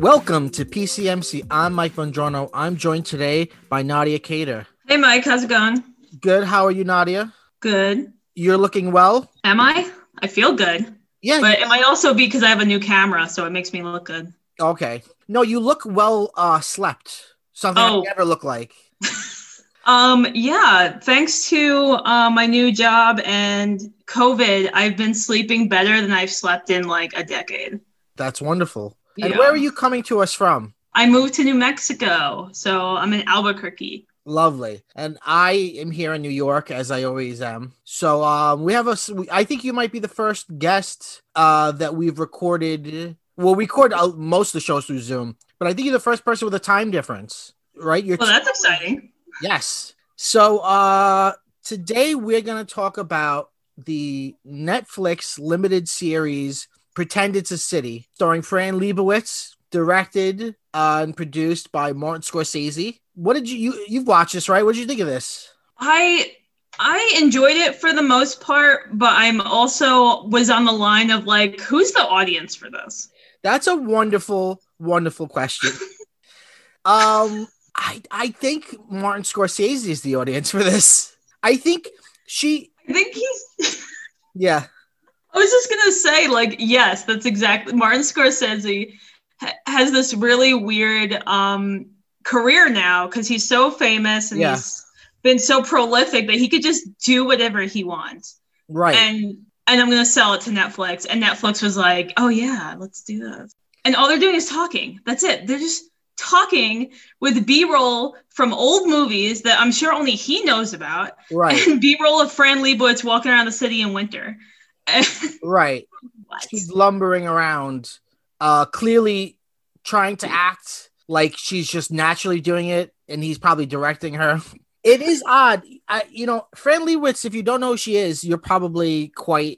Welcome to PCMC. I'm Mike Bongiorno. I'm joined today by Nadia Cater. Hey, Mike. How's it going? Good. How are you, Nadia? Good. You're looking well? Am I? I feel good. Yeah. But it might also be because I have a new camera, so it makes me look good. Okay. No, you look well slept. Something I never look like. Yeah. Thanks to my new job and COVID, I've been sleeping better than I've slept in like a decade. That's wonderful. Yeah. And where are you coming to us from? I moved to New Mexico, so I'm in Albuquerque. Lovely. And I am here in New York, as I always am. So I think you might be the first guest that we've recorded. We'll record most of the shows through Zoom, but I think you're the first person with a time difference, right? Well, that's exciting. Yes. So today we're going to talk about the Netflix limited series Pretend It's a City, starring Fran Lebowitz, directed and produced by Martin Scorsese. What did you've watched this, right? What did you think of this? I enjoyed it for the most part, but I'm also was on the line of like, who's the audience for this? That's a wonderful, wonderful question. I think Martin Scorsese is the audience for this. I think he's yeah. I was just going to say, like, yes, that's exactly. Martin Scorsese has this really weird career now because he's so famous and he's been so prolific that he could just do whatever he wants. Right. And I'm going to sell it to Netflix. And Netflix was like, oh, yeah, let's do this. And all they're doing is talking. That's it. They're just talking with B-roll from old movies that I'm sure only he knows about. Right. And B-roll of Fran Lebowitz walking around the city in winter. Right. What? She's lumbering around, clearly trying to act like she's just naturally doing it, and he's probably directing her. It is odd. Fran Lebowitz, if you don't know who she is, you're probably quite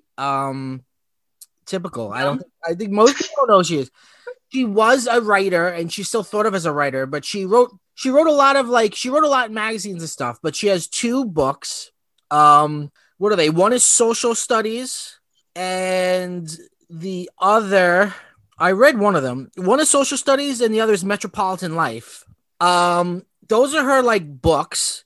typical. Yeah. I think most people don't know who she is. She was a writer, and she's still thought of as a writer, but she wrote a lot in magazines and stuff, but she has two books. What are they? One is Social Studies, and the other, I read one of them. One is Social Studies, and the other is Metropolitan Life. Those are her like books,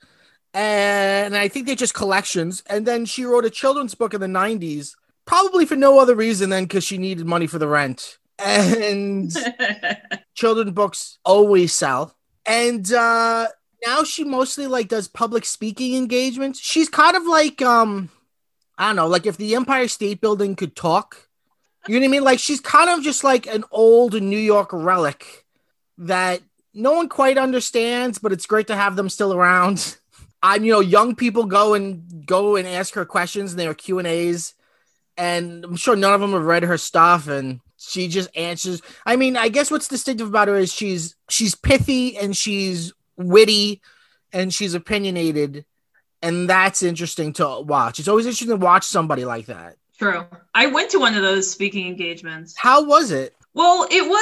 and I think they're just collections. And then she wrote a children's book in the 90s, probably for no other reason than because she needed money for the rent. And children's books always sell. And now she mostly like does public speaking engagements. She's kind of like I don't know, like if the Empire State Building could talk, you know what I mean? Like she's kind of just like an old New York relic that no one quite understands, but it's great to have them still around. Young people go and ask her questions in their Q&As, and I'm sure none of them have read her stuff, and she just answers. I mean, I guess what's distinctive about her is she's pithy and she's witty and she's opinionated, and that's interesting to watch. It's always interesting to watch somebody like that. True. I went to one of those speaking engagements. How was it? Well,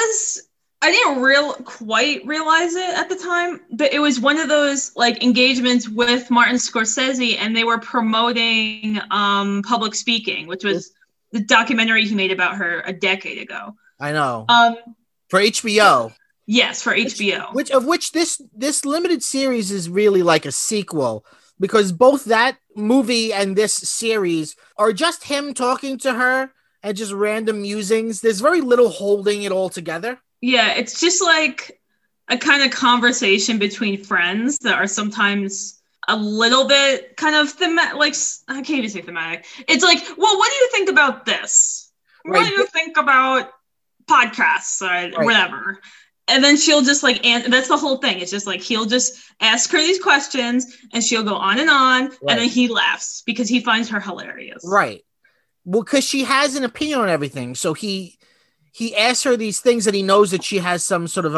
I didn't quite realize it at the time, but it was one of those like engagements with Martin Scorsese, and they were promoting public speaking, which was the documentary he made about her a decade ago. I know. For HBO. Yes, for HBO. Which this limited series is really like a sequel, because both that movie and this series are just him talking to her and just random musings. There's very little holding it all together. Yeah, it's just like a kind of conversation between friends that are sometimes a little bit kind of thematic. Like, I can't even say thematic. It's like, well, what do you think about this? Right. What do you think about podcasts or whatever? And then she'll just like, and that's the whole thing. It's just like, he'll just ask her these questions and she'll go on, and then he laughs because he finds her hilarious. Right. Well, because she has an opinion on everything. So he asks her these things that he knows that she has some sort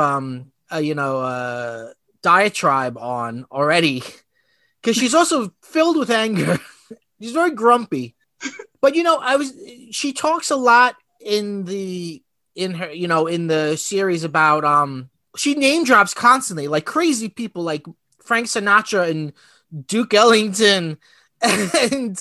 of, diatribe on already. Because she's also filled with anger. She's very grumpy. But, she talks a lot in the series about, she name drops constantly, like crazy people like Frank Sinatra and Duke Ellington and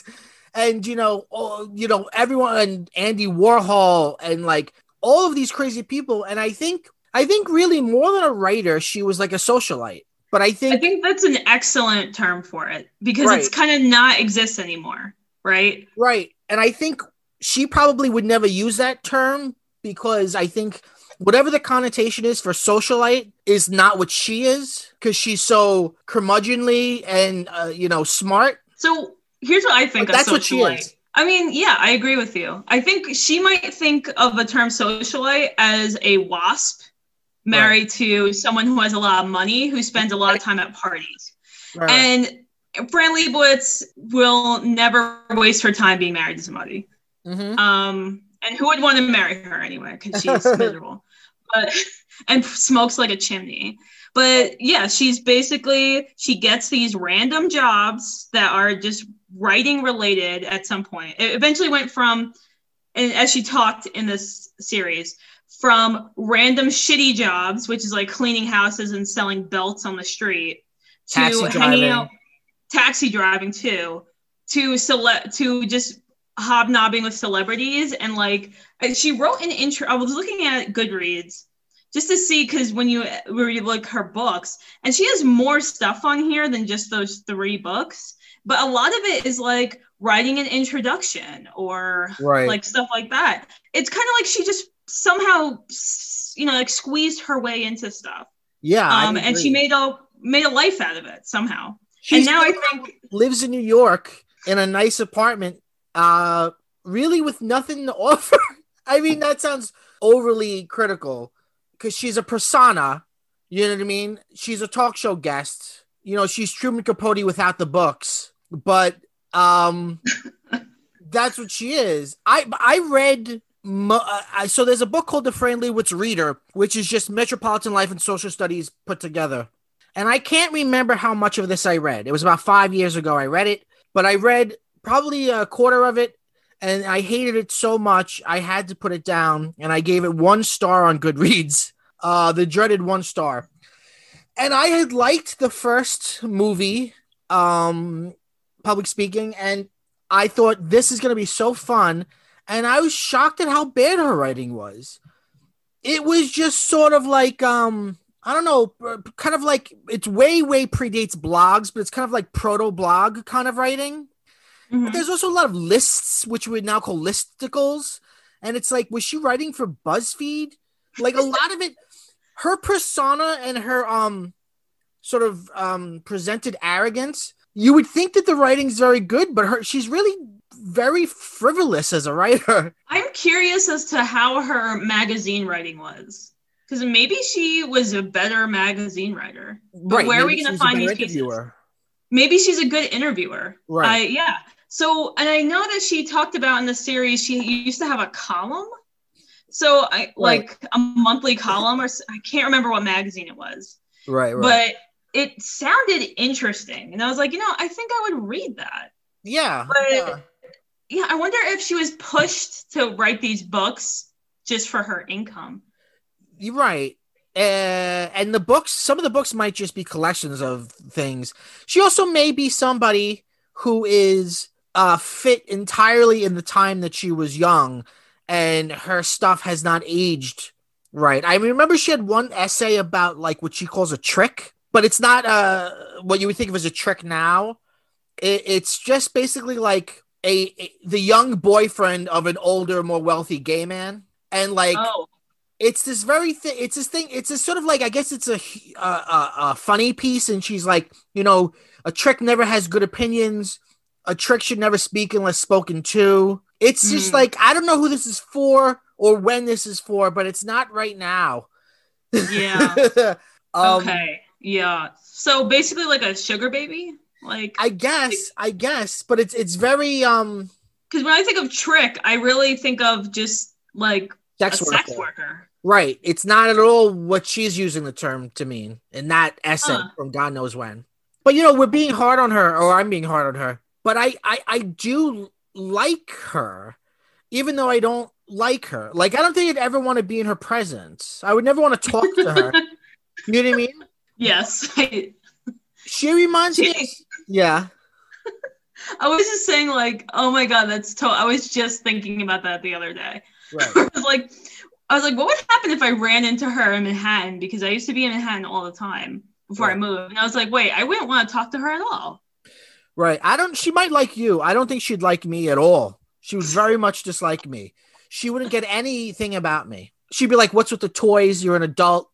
everyone, and Andy Warhol, and like all of these crazy people. And I think I think really more than a writer, she was like a socialite. But I think that's an excellent term for it because right. it's kind of not exists anymore, right? Right. And I think she probably would never use that term because I think whatever the connotation is for socialite is not what she is because she's so curmudgeonly and, smart. So here's what I think like, that's socialite. What she is. I mean, yeah, I agree with you. I think she might think of a term socialite as a WASP married to someone who has a lot of money, who spends a lot of time at parties. Right. And Fran Lebowitz will never waste her time being married to somebody. Mm-hmm. And who would want to marry her anyway? Because she's miserable. And smokes like a chimney. But yeah, she gets these random jobs that are just writing related at some point. It eventually went from, and as she talked in this series, from random shitty jobs, which is like cleaning houses and selling belts on the street, to hanging out, taxi driving too, to just hobnobbing with celebrities. And like, she wrote an intro. I was looking at Goodreads just to see, because when you read like her books, and she has more stuff on here than just those 3 books, but a lot of it is like writing an introduction or like stuff like that. It's kind of like she just somehow, like squeezed her way into stuff. Yeah. And she made a life out of it somehow. And now I think lives in New York in a nice apartment, really with nothing to offer. I mean, that sounds overly critical because she's a persona. You know what I mean? She's a talk show guest. She's Truman Capote without the books, but that's what she is. I read. So there's a book called The Fran Lebowitz Reader, which is just metropolitan life and social studies put together. And I can't remember how much of this I read. It was about 5 years ago I read it, but I read probably a quarter of it, and I hated it so much I had to put it down, and I gave it 1 star on Goodreads, the dreaded 1 star. And I had liked the first movie, Public Speaking, and I thought this is going to be so fun. And I was shocked at how bad her writing was. It was just sort of like, I don't know, kind of like, it's way predates blogs, but it's kind of like proto-blog kind of writing. Mm-hmm. But there's also a lot of lists, which we would now call listicles. And it's like, was she writing for BuzzFeed? Like a lot of it, her persona and her sort of presented arrogance, you would think that the writing's very good, but she's really very frivolous as a writer. I'm curious as to how her magazine writing was, because maybe she was a better magazine writer. But where are we going to find these pieces? Maybe she's a good interviewer. Right. Yeah. So, and I know that she talked about in the series, she used to have a column. So like a monthly column, or I can't remember what magazine it was. Right. But it sounded interesting. And I was like, I think I would read that. Yeah. But yeah, I wonder if she was pushed to write these books just for her income. You're right. And the books, some of the books might just be collections of things. She also may be somebody who is fit entirely in the time that she was young, and her stuff has not aged right. I remember she had one essay about like what she calls a trick, but it's not what you would think of as a trick now. It's just basically like the young boyfriend of an older, more wealthy gay man, and like it's this very thing. It's this thing. It's this sort of like, I guess it's a funny piece, and she's like, a trick never has good opinions. A trick should never speak unless spoken to. It's just like, I don't know who this is for or when this is for, but it's not right now. Yeah. Okay. Yeah. So basically like a sugar baby? Like I guess, but it's very because when I think of trick, I really think of just like sex worker. Right. It's not at all what she's using the term to mean in that essay from God knows when. But we're being hard on her, or I'm being hard on her. But I do like her, even though I don't like her. Like, I don't think I'd ever want to be in her presence. I would never want to talk to her. You know what I mean? Yes. She reminds me. Yeah. I was just saying, like, oh my God, I was just thinking about that the other day. Right. I was like, I was like, what would happen if I ran into her in Manhattan? Because I used to be in Manhattan all the time before I moved. And I was like, wait, I wouldn't want to talk to her at all. Right. She might like you. I don't think she'd like me at all. She would very much dislike me. She wouldn't get anything about me. She'd be like, what's with the toys? You're an adult.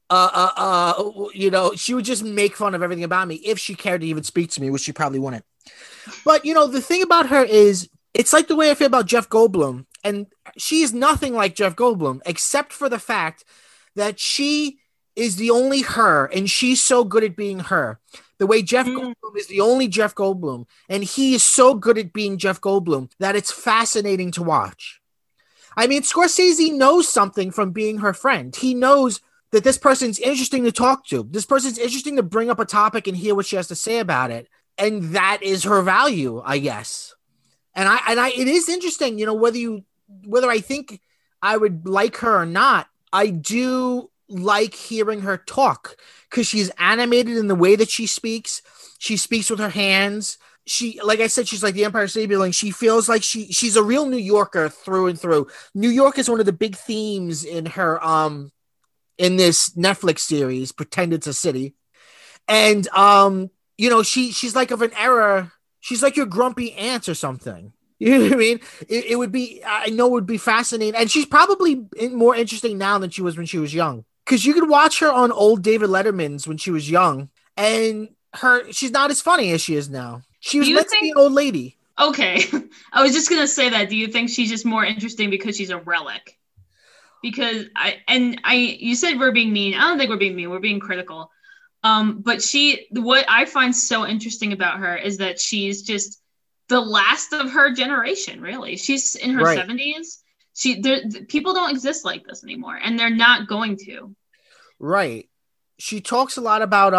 She would just make fun of everything about me if she cared to even speak to me, which she probably wouldn't. But, the thing about her is it's like the way I feel about Jeff Goldblum. And she is nothing like Jeff Goldblum, except for the fact that she is the only her, and she's so good at being her. The way Jeff Goldblum is the only Jeff Goldblum, and he is so good at being Jeff Goldblum that it's fascinating to watch. I mean, Scorsese knows something from being her friend. He knows that this person's interesting to talk to. This person's interesting to bring up a topic and hear what she has to say about it. And that is her value, I guess. And it is interesting, whether I think I would like her or not, I do like hearing her talk because she's animated in the way that she speaks. She speaks with her hands. She, like I said, she's like the Empire State Building. She feels like she's a real New Yorker through and through. New York is one of the big themes in her, in this Netflix series, Pretend It's a City. And, she's like of an era. She's like your grumpy aunt or something. You know what I mean? It would be, I know it would be fascinating. And she's probably more interesting now than she was when she was young. Because you could watch her on old David Letterman's when she was young. And she's not as funny as she is now. She was meant to be an old lady. Okay. I was just going to say that. Do you think she's just more interesting because she's a relic? Because you said we're being mean. I don't think we're being mean. We're being critical. But what I find so interesting about her is that she's just the last of her generation, really. She's in her 70s. People don't exist like this anymore, and they're not going to. Right. She talks a lot about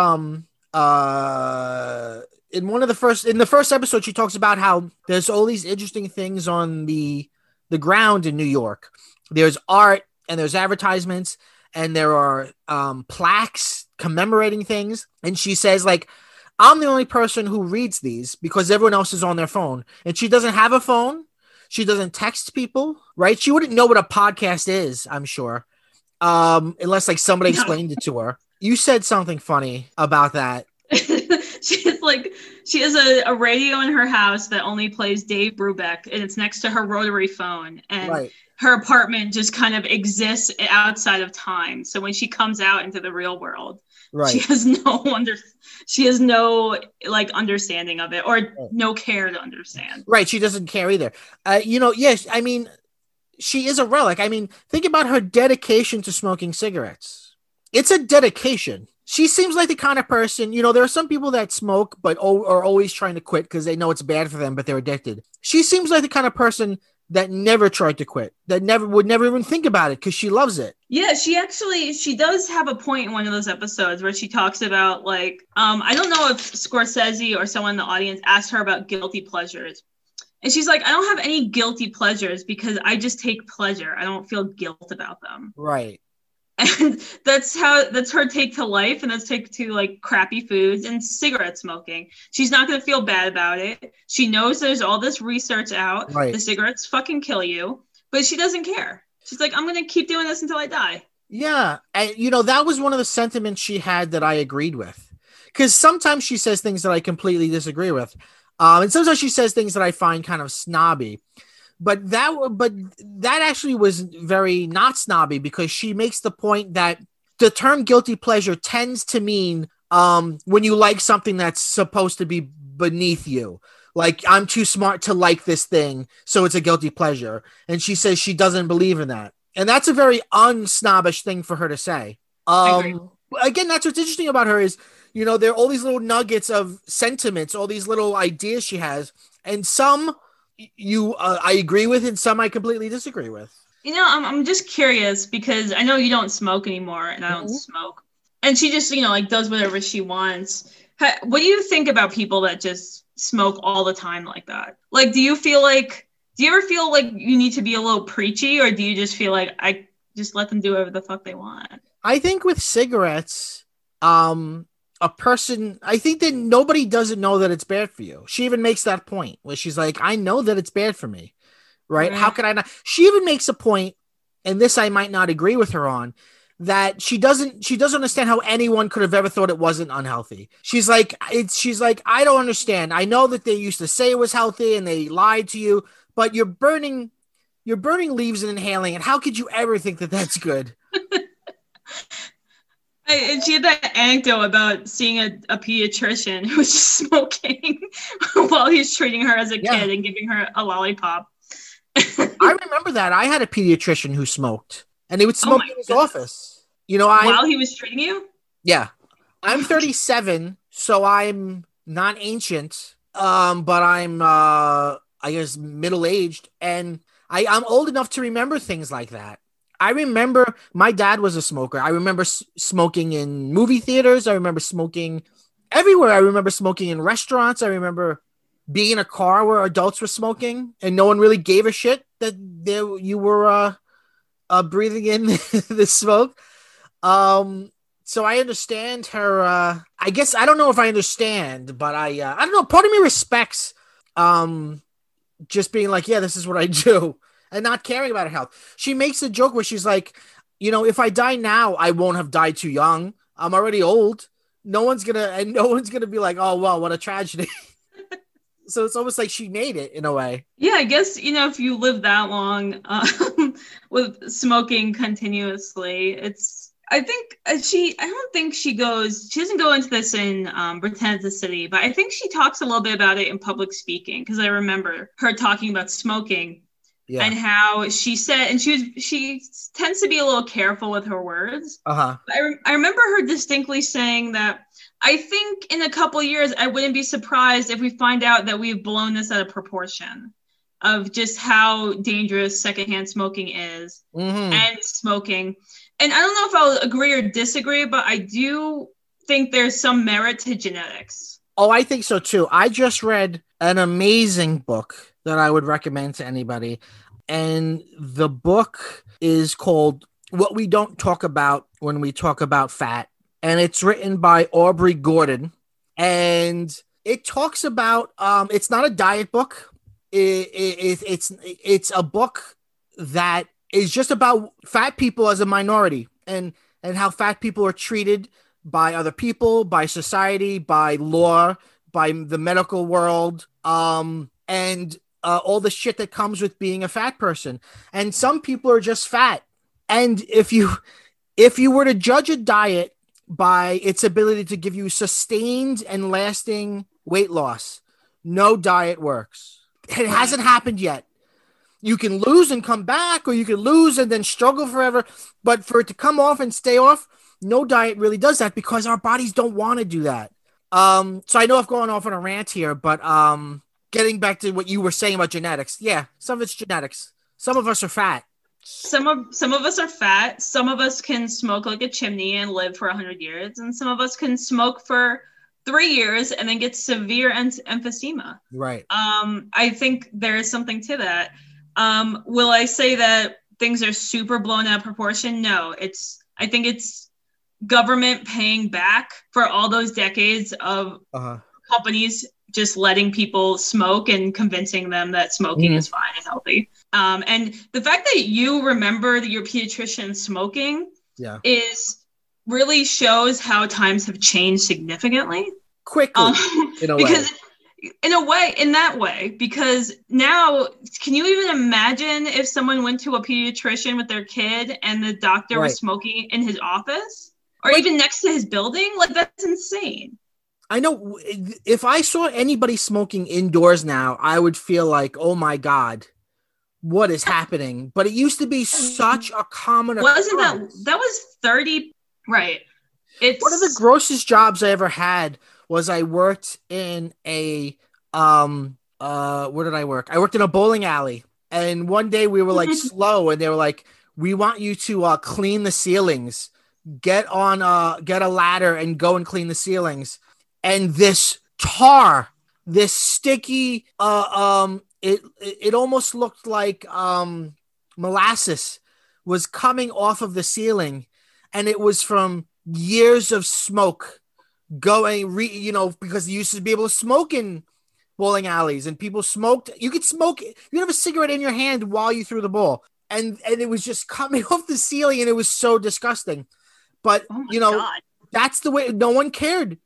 in the first episode, she talks about how there's all these interesting things on the ground in New York. There's art and there's advertisements and there are plaques commemorating things. And she says, like, I'm the only person who reads these because everyone else is on their phone. And she doesn't have a phone. She doesn't text people, right? She wouldn't know what a podcast is, I'm sure, unless like somebody explained it to her. You said something funny about that. She has a radio in her house that only plays Dave Brubeck, and it's next to her rotary phone. And her apartment just kind of exists outside of time. So when she comes out into the real world, she has no understanding of it, or no care to understand. Right. She doesn't care either. Yes. I mean, she is a relic. I mean, think about her dedication to smoking cigarettes. It's a dedication. She seems like the kind of person, there are some people that smoke, but are always trying to quit because they know it's bad for them, but they're addicted. She seems like the kind of person that never tried to quit, that would never even think about it because she loves it. Yeah, she does have a point in one of those episodes where she talks about I don't know if Scorsese or someone in the audience asked her about guilty pleasures. And she's like, I don't have any guilty pleasures because I just take pleasure. I don't feel guilt about them. Right. And that's her take to life, and that's take to crappy foods and cigarette smoking. She's not going to feel bad about it. She knows there's all this research out. Right. The cigarettes fucking kill you, but she doesn't care. She's like, I'm going to keep doing this until I die. Yeah. And that was one of the sentiments she had that I agreed with, because sometimes she says things that I completely disagree with. And sometimes she says things that I find kind of snobby. But that actually was very not snobby, because she makes the point that the term guilty pleasure tends to mean when you like something that's supposed to be beneath you. Like, I'm too smart to like this thing, so it's a guilty pleasure. And she says she doesn't believe in that. And that's a very unsnobbish thing for her to say. Again, that's what's interesting about her is, there are all these little nuggets of sentiments, all these little ideas she has. And some I agree with, and some I completely disagree with. I'm just curious because I know you don't smoke anymore, and I don't smoke. And she just, does whatever she wants. What do you think about people that just smoke all the time like that? Do you ever feel like you need to be a little preachy, or do you just feel like I just let them do whatever the fuck they want? I think with cigarettes, I think that nobody doesn't know that it's bad for you. She even makes that point where she's like, I know that it's bad for me, right? How can I not? She even makes a point and this I might not agree with her on, that she doesn't understand how anyone could have ever thought it wasn't unhealthy. She's like, I don't understand. I know that they used to say it was healthy and they lied to you, but you're burning leaves and inhaling it. How could you ever think that that's good? And she had that anecdote about seeing a pediatrician who was just smoking while he was treating her as a kid and giving her a lollipop. I remember that. I had a pediatrician who smoked, and he would smoke in his office. While he was treating you? Yeah. I'm 37, so I'm not ancient, but I'm, I guess, middle-aged, and I'm old enough to remember things like that. I remember my dad was a smoker. I remember smoking in movie theaters. I remember smoking everywhere. I remember smoking in restaurants. I remember being in a car where adults were smoking and no one really gave a shit that you were breathing in the smoke. So I understand her. I guess I don't know if I understand, but I don't know. Part of me respects just being like, yeah, this is what I do. And not caring about her health. She makes a joke where she's like, if I die now, I won't have died too young. I'm already old. No one's gonna be like, oh, well, what a tragedy. So it's almost like she made it in a way. Yeah, I guess, if you live that long with smoking continuously, I don't think she doesn't go into this in Return to the City, but I think she talks a little bit about it in Public Speaking, because I remember her talking about smoking. Yeah. And how she said, and she tends to be a little careful with her words. Uh-huh. I remember her distinctly saying that, I think in a couple of years, I wouldn't be surprised if we find out that we've blown this out of proportion of just how dangerous secondhand smoking is and smoking. And I don't know if I'll agree or disagree, but I do think there's some merit to genetics. Oh, I think so too. I just read an amazing book that I would recommend to anybody. And the book is called What We Don't Talk About When We Talk About Fat. And it's written by Aubrey Gordon. And it talks about, it's not a diet book. It's a book that is just about fat people as a minority and how fat people are treated by other people, by society, by law, by the medical world, and all the shit that comes with being a fat person. And some people are just fat. And if you were to judge a diet by its ability to give you sustained and lasting weight loss, no diet works. It hasn't happened yet. You can lose and come back, or you can lose and then struggle forever. But for it to come off and stay off, no diet really does that, because our bodies don't want to do that. So I know I've gone off on a rant here, but getting back to what you were saying about genetics. Yeah, some of it's genetics. Some of us are fat. Some of us are fat. Some of us can smoke like a chimney and live for 100 years. And some of us can smoke for 3 years and then get severe emphysema. Right. I think there is something to that. Will I say that things are super blown out of proportion? No, I think it's government paying back for all those decades of companies just letting people smoke and convincing them that smoking is fine and healthy. And the fact that you remember that your pediatrician smoking is really shows how times have changed significantly. Quickly, in a way. In that way, because now, can you even imagine if someone went to a pediatrician with their kid and the doctor was smoking in his office or even next to his building? Like, that's insane. I know if I saw anybody smoking indoors now, I would feel like, oh my God, what is happening? But it used to be such a common occurrence. That was 30, right? One of the grossest jobs I ever had was I worked in a, where did I work? I worked in a bowling alley. And one day we were like slow and they were like, we want you to clean the ceilings, get a ladder and go and clean the ceilings. And this tar, this sticky, it almost looked like molasses was coming off of the ceiling, and it was from years of smoke going. Because you used to be able to smoke in bowling alleys, and people smoked. You could smoke. You have a cigarette in your hand while you threw the ball, and it was just coming off the ceiling, and it was so disgusting. But Oh my God. that's the way. No one cared.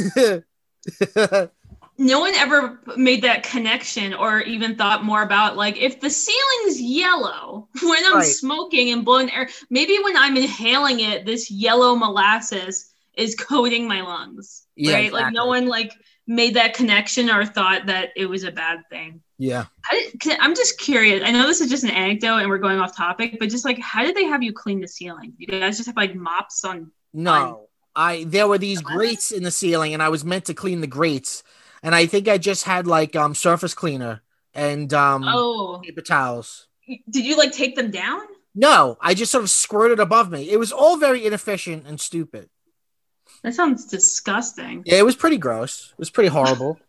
No one ever made that connection or even thought more about, like, if the ceiling's yellow when I'm smoking and blowing air, maybe when I'm inhaling it, this yellow molasses is coating my lungs. Yeah, right? exactly. Like no one like made that connection or thought that it was a bad thing. Yeah. I'm just curious. I know this is just an anecdote and we're going off topic, but just like, how did they have you clean the ceiling? You guys just have like mops on? No, there were these grates in the ceiling, and I was meant to clean the grates. And I think I just had like surface cleaner and paper towels. Did you like take them down? No, I just sort of squirted above me. It was all very inefficient and stupid. That sounds disgusting. Yeah, it was pretty gross. It was pretty horrible.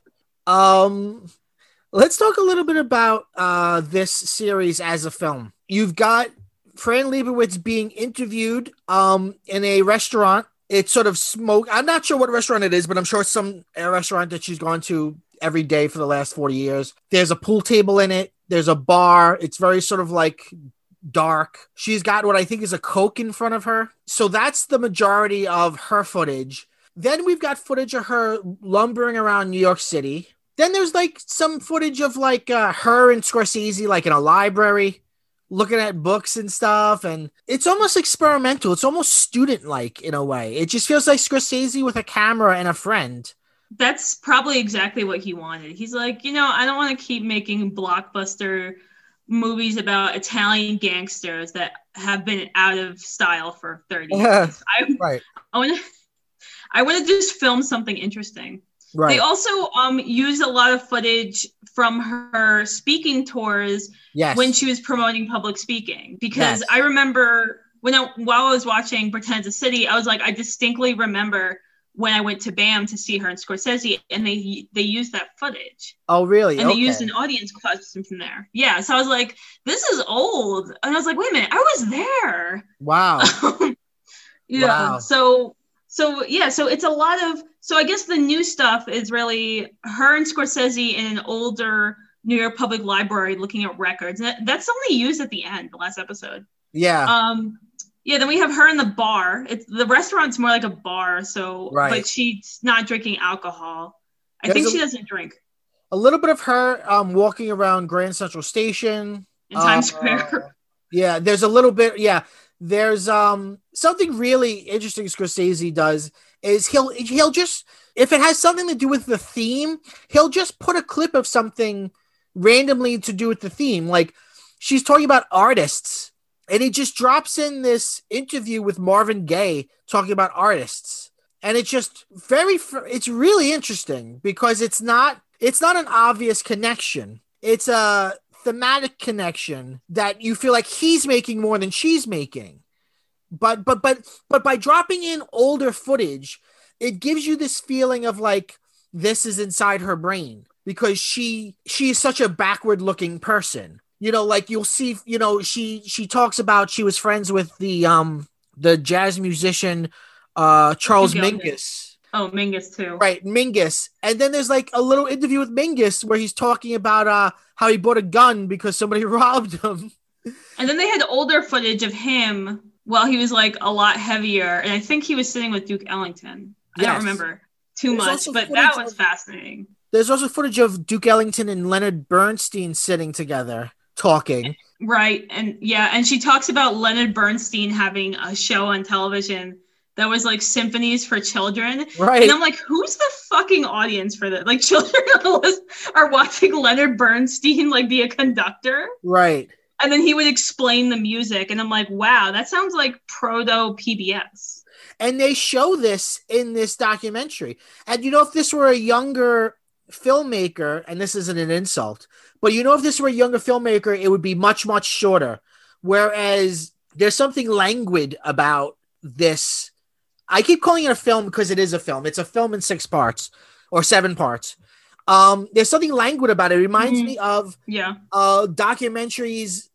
Let's talk a little bit about this series as a film. You've got Fran Lebowitz being interviewed in a restaurant. It's sort of smoke. I'm not sure what restaurant it is, but I'm sure it's some restaurant that she's gone to every day for the last 40 years. There's a pool table in it. There's a bar. It's very sort of like dark. She's got what I think is a Coke in front of her. So that's the majority of her footage. Then we've got footage of her lumbering around New York City. Then there's like some footage of like her and Scorsese, like in a library, looking at books and stuff. And it's almost experimental. It's almost student-like in a way. It just feels like Scorsese with a camera and a friend. That's probably exactly what he wanted. He's like, I don't want to keep making blockbuster movies about Italian gangsters that have been out of style for 30 years. I want to just film something interesting. Right. They also used a lot of footage from her speaking tours when she was promoting public speaking. Because I remember while I was watching Pretend It's a City, I was like, I distinctly remember when I went to BAM to see her and Scorsese, and they used that footage. Oh, really? And they used an audience question from there. Yeah, so I was like, this is old. And I was like, wait a minute, I was there. Wow. Wow. So it's a lot of, so I guess the new stuff is really her and Scorsese in an older New York Public Library looking at records. And that's only used at the end, the last episode. Yeah. Then we have her in the bar. The restaurant's more like a bar, but she's not drinking alcohol. I think she doesn't drink. A little bit of her walking around Grand Central Station. In Times Square. Yeah, there's a little bit, There's something really interesting Scorsese does is he'll just, if it has something to do with the theme, he'll just put a clip of something randomly to do with the theme. Like she's talking about artists, and he just drops in this interview with Marvin Gaye talking about artists. And it's just it's really interesting because it's not an obvious connection. It's a thematic connection that you feel like he's making more than she's making. But by dropping in older footage, it gives you this feeling of like this is inside her brain because she is such a backward looking person. Like you'll see, she talks about she was friends with the jazz musician Charles Mingus. Oh, Mingus too. Right, Mingus. And then there's like a little interview with Mingus where he's talking about how he bought a gun because somebody robbed him. And then they had older footage of him while he was like a lot heavier. And I think he was sitting with Duke Ellington. I don't remember too much, but that was fascinating. There's also footage of Duke Ellington and Leonard Bernstein sitting together talking. Right. And she talks about Leonard Bernstein having a show on television that was like symphonies for children. Right. And I'm like, who's the fucking audience for that? Like children are watching Leonard Bernstein like be a conductor. Right. And then he would explain the music. And I'm like, wow, that sounds like proto PBS. And they show this in this documentary. And if this were a younger filmmaker, and this isn't an insult, but if this were a younger filmmaker, it would be much, much shorter. Whereas there's something languid about this. I keep calling it a film because it is a film. It's a film in 6 parts or 7 parts. There's something languid about it. It reminds me of documentaries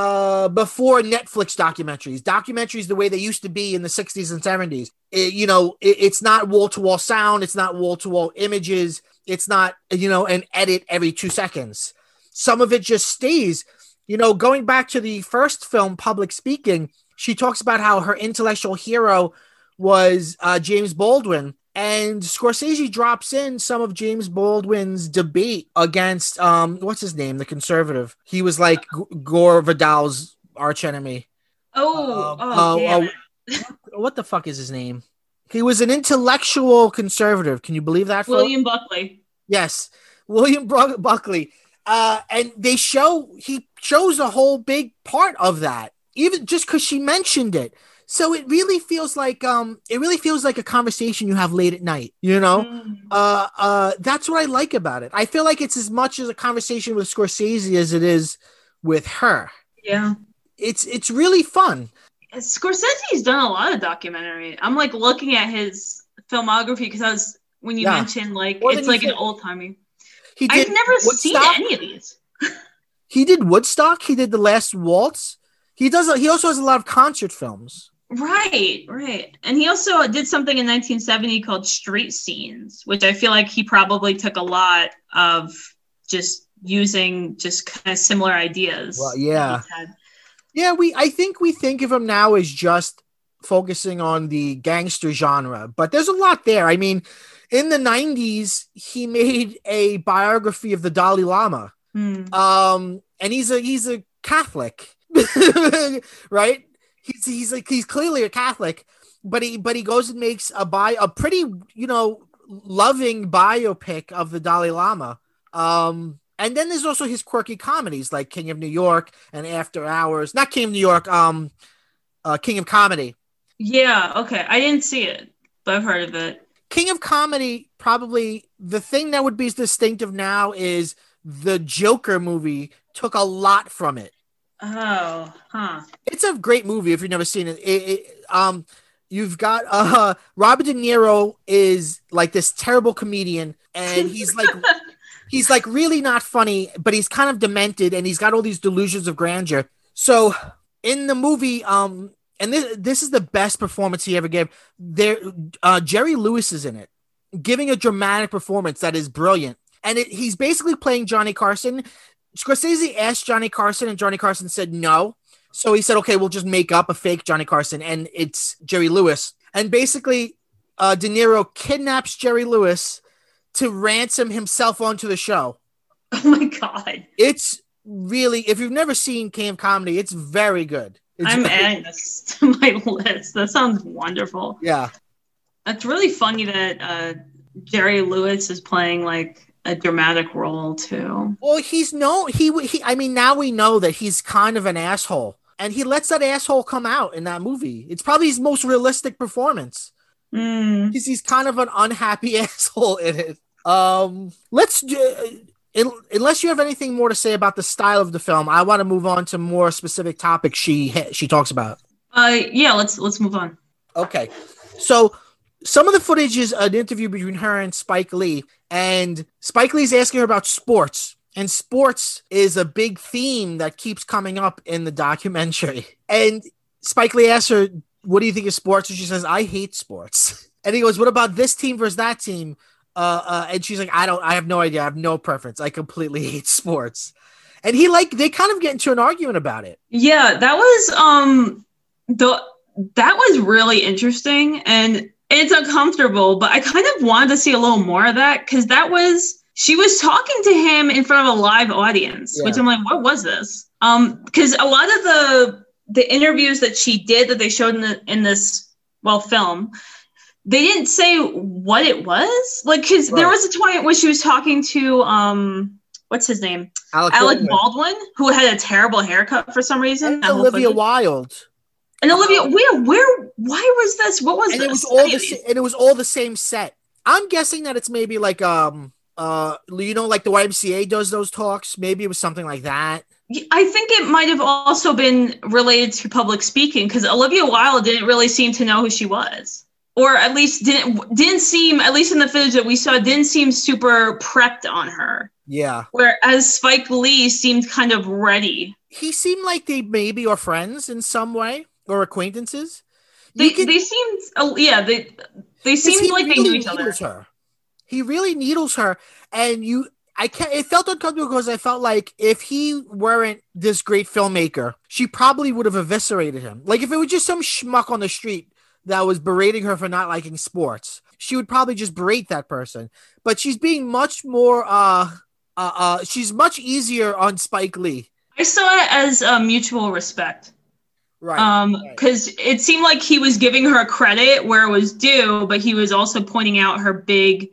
before Netflix documentaries the way they used to be in the 60s and 70s. It's not wall-to-wall sound. It's not wall-to-wall images. It's not, an edit every 2 seconds. Some of it just stays. Going back to the first film, Public Speaking, she talks about how her intellectual hero was James Baldwin. And Scorsese drops in some of James Baldwin's debate against, what's his name? The conservative. He was like Gore Vidal's archenemy. Damn it. What the fuck is his name? He was an intellectual conservative. Can you believe that? William Buckley. Yes, William Buckley. And he shows a whole big part of that, even just because she mentioned it. So it really feels like a conversation you have late at night, That's what I like about it. I feel like it's as much as a conversation with Scorsese as it is with her. Yeah. It's really fun. Scorsese's done a lot of documentary. I'm like looking at his filmography because when you mentioned like it's like an old timey. I've never seen any of these. He did Woodstock. He did The Last Waltz. He also has a lot of concert films. Right. And he also did something in 1970 called Street Scenes, which I feel like he probably took a lot of just using just kind of similar ideas. Well, yeah. Yeah, I think we think of him now as just focusing on the gangster genre, but there's a lot there. I mean, in the 90s, he made a biography of the Dalai Lama. And he's a Catholic, right? He's clearly a Catholic, but he goes and makes a pretty, loving biopic of the Dalai Lama. And then there's also his quirky comedies like King of New York and After Hours. Not King of New York, King of Comedy. Yeah, okay. I didn't see it, but I've heard of it. King of Comedy, probably the thing that would be distinctive now is the Joker movie took a lot from it. Oh, huh. It's a great movie if you've never seen it. You've got Robert De Niro is like this terrible comedian, and he's like really not funny, but he's kind of demented, and he's got all these delusions of grandeur. So in the movie, and this is the best performance he ever gave. Jerry Lewis is in it, giving a dramatic performance that is brilliant, and he's basically playing Johnny Carson. Scorsese asked Johnny Carson, and Johnny Carson said no. So he said, okay, we'll just make up a fake Johnny Carson, and it's Jerry Lewis. And basically, De Niro kidnaps Jerry Lewis to ransom himself onto the show. Oh my God. It's really, if you've never seen King of Comedy, it's very good. I'm adding this to my list. That sounds wonderful. Yeah. It's really funny that Jerry Lewis is playing like a dramatic role too. Well, I mean, now we know that he's kind of an asshole, and he lets that asshole come out in that movie. It's probably his most realistic performance. Because he's kind of an unhappy asshole in it. Unless you have anything more to say about the style of the film, I want to move on to more specific topics she talks about. Yeah, let's move on. Okay, so some of the footage is an interview between her and Spike Lee, and Spike Lee's asking her about sports, and sports is a big theme that keeps coming up in the documentary. And Spike Lee asks her, "What do you think of sports?" And she says, "I hate sports." And he goes, "What about this team versus that team?" And she's like, I have no idea. I have no preference. I completely hate sports. And they kind of get into an argument about it. Yeah, that was that was really interesting, and it's uncomfortable, but I kind of wanted to see a little more of that, because she was talking to him in front of a live audience, which I'm like, what was this? Because a lot of the interviews that she did that they showed in this film, they didn't say what it was. Like, because there was a point when she was talking to what's his name? Alec Baldwin, who had a terrible haircut for some reason. And Olivia Wilde. And Olivia, why was this? What was this? It was all the same set. I'm guessing that it's maybe like like the YMCA does those talks. Maybe it was something like that. I think it might have also been related to Public Speaking, because Olivia Wilde didn't really seem to know who she was, or at least didn't seem, at least in the footage that we saw, didn't seem super prepped on her. Yeah. Whereas Spike Lee seemed kind of ready. He seemed like they maybe are friends in some way, or acquaintances. They seemed like they knew each other. He really needles her, and it felt uncomfortable because I felt like if he weren't this great filmmaker, she probably would have eviscerated him. Like if it was just some schmuck on the street that was berating her for not liking sports, she would probably just berate that person. But she's being much more she's much easier on Spike Lee. I saw it as a mutual respect. Right. Because it seemed like he was giving her credit where it was due, but he was also pointing out her big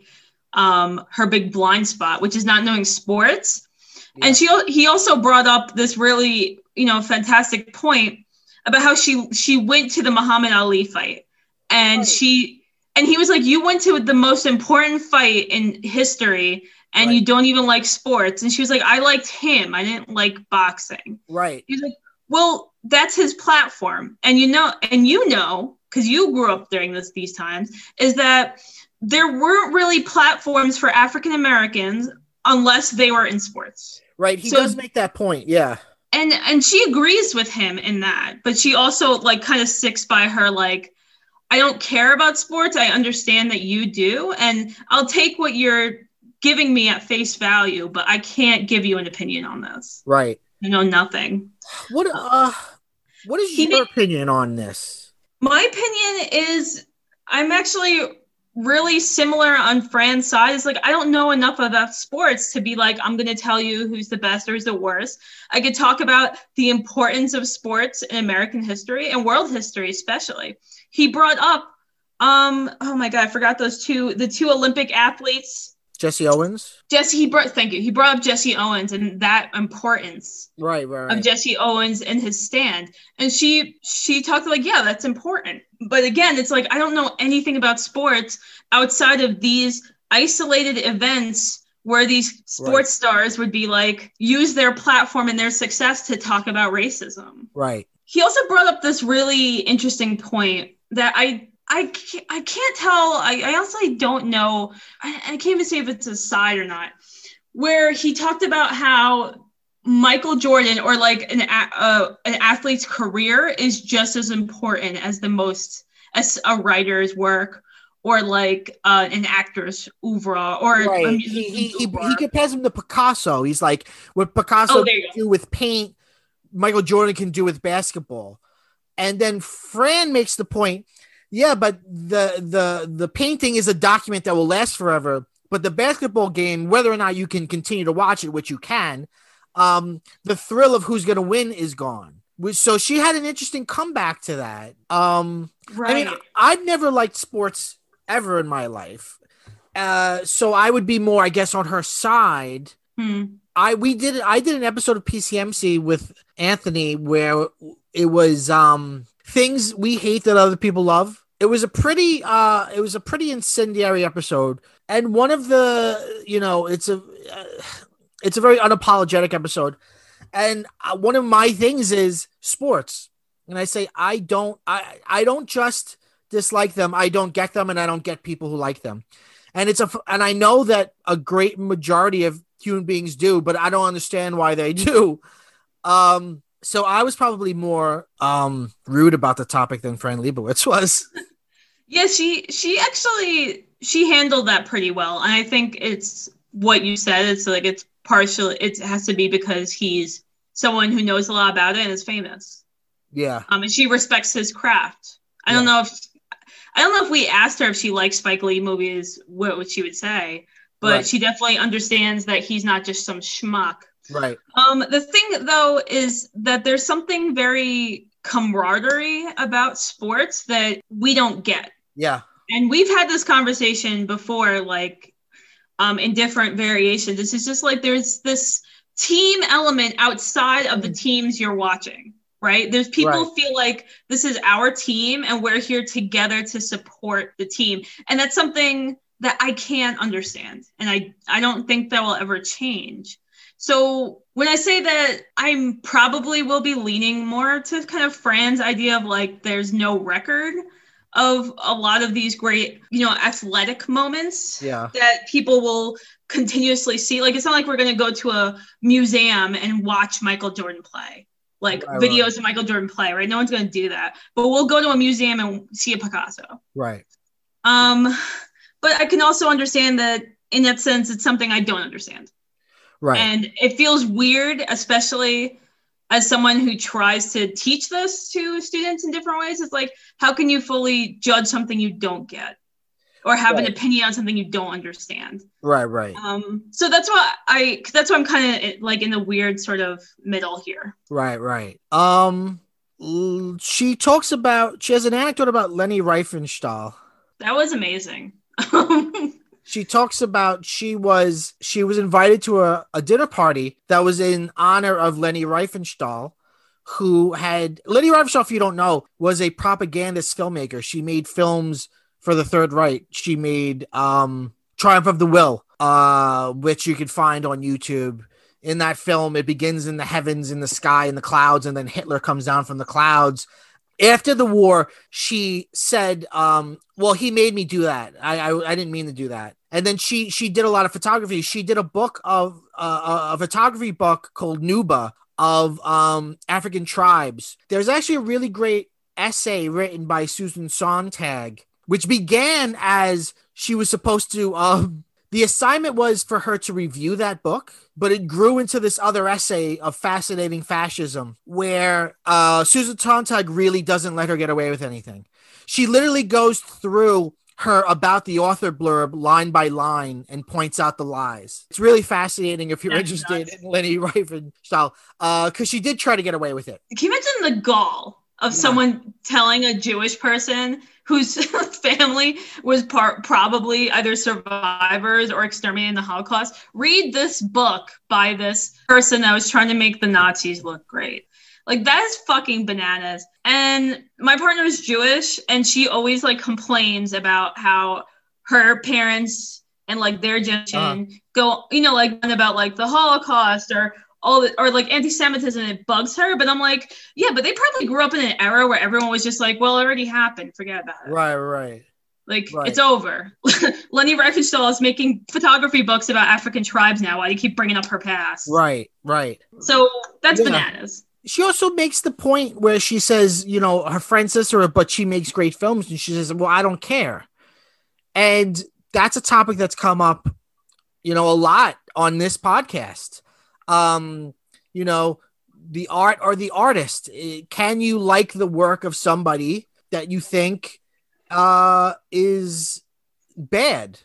blind spot, which is not knowing sports. Yeah. And he also brought up this really, fantastic point about how she went to the Muhammad Ali fight, and right. And he was like, you went to the most important fight in history, and right. you don't even like sports. And she was like, I liked him. I didn't like boxing. Right. He's like, well, that's his platform. And because you grew up during these times, is that there weren't really platforms for African Americans unless they were in sports. Right. He does make that point. Yeah. And she agrees with him in that, but she also like kind of sticks by her, like, I don't care about sports. I understand that you do. And I'll take what you're giving me at face value, but I can't give you an opinion on this. Right. Nothing. What is your opinion on this? My opinion is I'm actually really similar on Fran's side. It's like, I don't know enough about sports to be like, I'm going to tell you who's the best or who's the worst. I could talk about the importance of sports in American history and world history, especially. He brought up, oh my God, I forgot the two Olympic athletes. Jesse Owens. Thank you. He brought up Jesse Owens and that importance right. of Jesse Owens and his stand. And she talked like, yeah, that's important. But again, it's like, I don't know anything about sports outside of these isolated events where these sports stars would be like, use their platform and their success to talk about racism. Right. He also brought up this really interesting point that I can't tell. I honestly don't know. I can't even say if it's a side or not. Where he talked about how Michael Jordan or like an athlete's career is just as important as as a writer's work or like an actor's oeuvre or right. He compares him to Picasso. He's like what Picasso can do with paint, Michael Jordan can do with basketball. And then Fran makes the point. Yeah, but the painting is a document that will last forever. But the basketball game, whether or not you can continue to watch it, which you can, the thrill of who's going to win is gone. So she had an interesting comeback to that. Right. I mean, I've never liked sports ever in my life. So I would be more, I guess, on her side. I did an episode of PCMC with Anthony where it was things we hate that other people love. It was a pretty incendiary episode, and one of the it's a very unapologetic episode, and one of my things is sports, and I say I don't just dislike them, I don't get them, and I don't get people who like them, and I know that a great majority of human beings do, but I don't understand why they do. So I was probably more rude about the topic than Fran Lebowitz was. Yeah, she handled that pretty well. And I think it's what you said. It's like it has to be because he's someone who knows a lot about it and is famous. Yeah. And she respects his craft. I don't know if we asked her if she likes Spike Lee movies, what she would say, but she definitely understands that he's not just some schmuck. Right. The thing though is that there's something very camaraderie about sports that we don't get. Yeah. And we've had this conversation before, like in different variations. This is just like there's this team element outside of the teams you're watching, right? There's people who feel like this is our team and we're here together to support the team. And that's something that I can't understand. And I don't think that will ever change. So when I say that, I'm probably will be leaning more to kind of Fran's idea of like there's no record of a lot of these great, athletic moments that people will continuously see. Like it's not like we're going to go to a museum and watch Michael Jordan play, like videos of Michael Jordan play, right? No one's going to do that. But we'll go to a museum and see a Picasso. Right. But I can also understand that in that sense, it's something I don't understand. Right. And it feels weird, especially as someone who tries to teach this to students in different ways. It's like, how can you fully judge something you don't get or have an opinion on something you don't understand? Right. So that's why I'm kind of like in the weird sort of middle here. Right. She has an anecdote about Leni Riefenstahl. That was amazing. She talks about she was invited to a dinner party that was in honor of Leni Riefenstahl, Leni Riefenstahl, if you don't know, was a propagandist filmmaker. She made films for the Third Reich. She made Triumph of the Will, which you can find on YouTube. In that film, it begins in the heavens, in the sky, in the clouds, and then Hitler comes down from the clouds. After the war, she said, well, he made me do that. I didn't mean to do that. And then she did a lot of photography. She did a book of a photography book called Nuba of African tribes. There's actually a really great essay written by Susan Sontag, which began as she was supposed to, the assignment was for her to review that book, but it grew into this other essay of fascinating fascism where Susan Sontag really doesn't let her get away with anything. She literally goes through her about the author blurb line by line and points out the lies. It's really fascinating if you're interested in Leni Riefenstahl, because she did try to get away with it. Can you imagine the gall of someone telling a Jewish person whose family was probably either survivors or exterminated in the Holocaust, read this book by this person that was trying to make the Nazis look great? Like, that is fucking bananas. And my partner is Jewish, and she always like complains about how her parents and like their generation go, like about like the Holocaust or like anti-Semitism. It bugs her, but I'm like, yeah, but they probably grew up in an era where everyone was just like, well, it already happened, forget about it. Right. It's over. Leni Riefenstahl is making photography books about African tribes now. Why do you keep bringing up her past? Right. So that's bananas. She also makes the point where she says, her friend says to her, but she makes great films, and she says, well, I don't care. And that's a topic that's come up, a lot on this podcast. The art or the artist. Can you like the work of somebody that you think is bad?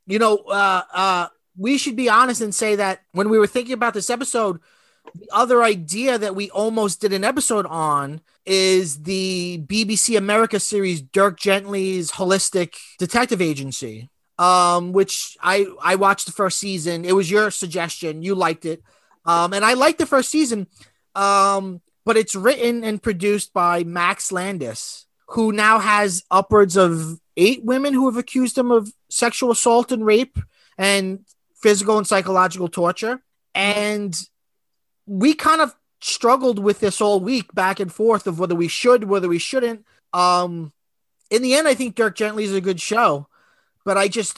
We should be honest and say that when we were thinking about this episode, the other idea that we almost did an episode on is the BBC America series Dirk Gently's Holistic Detective Agency, which I watched the first season. It was your suggestion. You liked it. And I liked the first season, but it's written and produced by Max Landis, who now has upwards of 8 women who have accused him of sexual assault and rape and physical and psychological torture. And we kind of struggled with this all week, back and forth of whether we should, whether we shouldn't. In the end, I think Dirk Gently is a good show, but I feel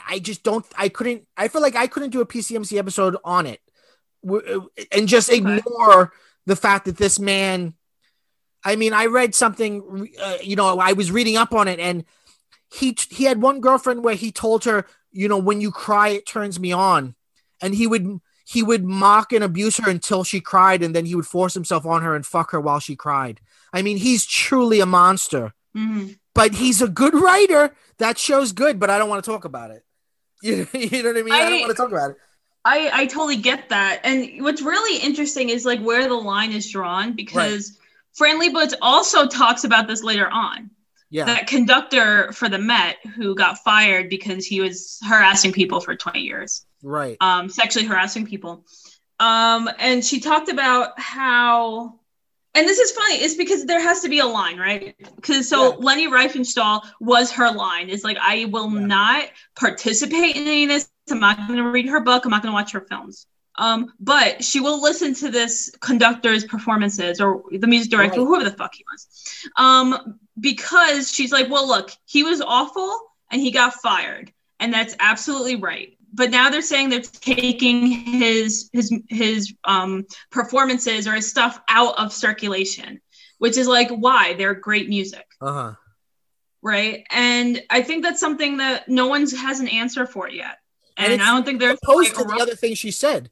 like I couldn't do a PCMC episode on it and just ignore the fact that this man, I read something, I was reading up on it, and he had one girlfriend where he told her, when you cry, it turns me on. And he would mock and abuse her until she cried, and then he would force himself on her and fuck her while she cried. He's truly a monster. Mm-hmm. But he's a good writer. That show's good, but I don't want to talk about it. You know what I mean? I don't want to talk about it. I totally get that. And what's really interesting is like where the line is drawn, because Fran Lebowitz also talks about this later on. Yeah. That conductor for the Met who got fired because he was harassing people for 20 years. Right. Sexually harassing people. And she talked about how, and this is funny, it's because there has to be a line, right? Because Leni Riefenstahl was her line. It's like, I will not participate in any of this. I'm not going to read her book. I'm not going to watch her films. But she will listen to this conductor's performances or the music director, whoever the fuck he was. Because she's like, well, look, he was awful and he got fired. And that's absolutely right. But now they're saying they're taking his performances or his stuff out of circulation, which is like, why? They're great music. Uh-huh. Right. And I think that's something that no one has an answer for yet. And I don't think they're opposed to the other thing she said.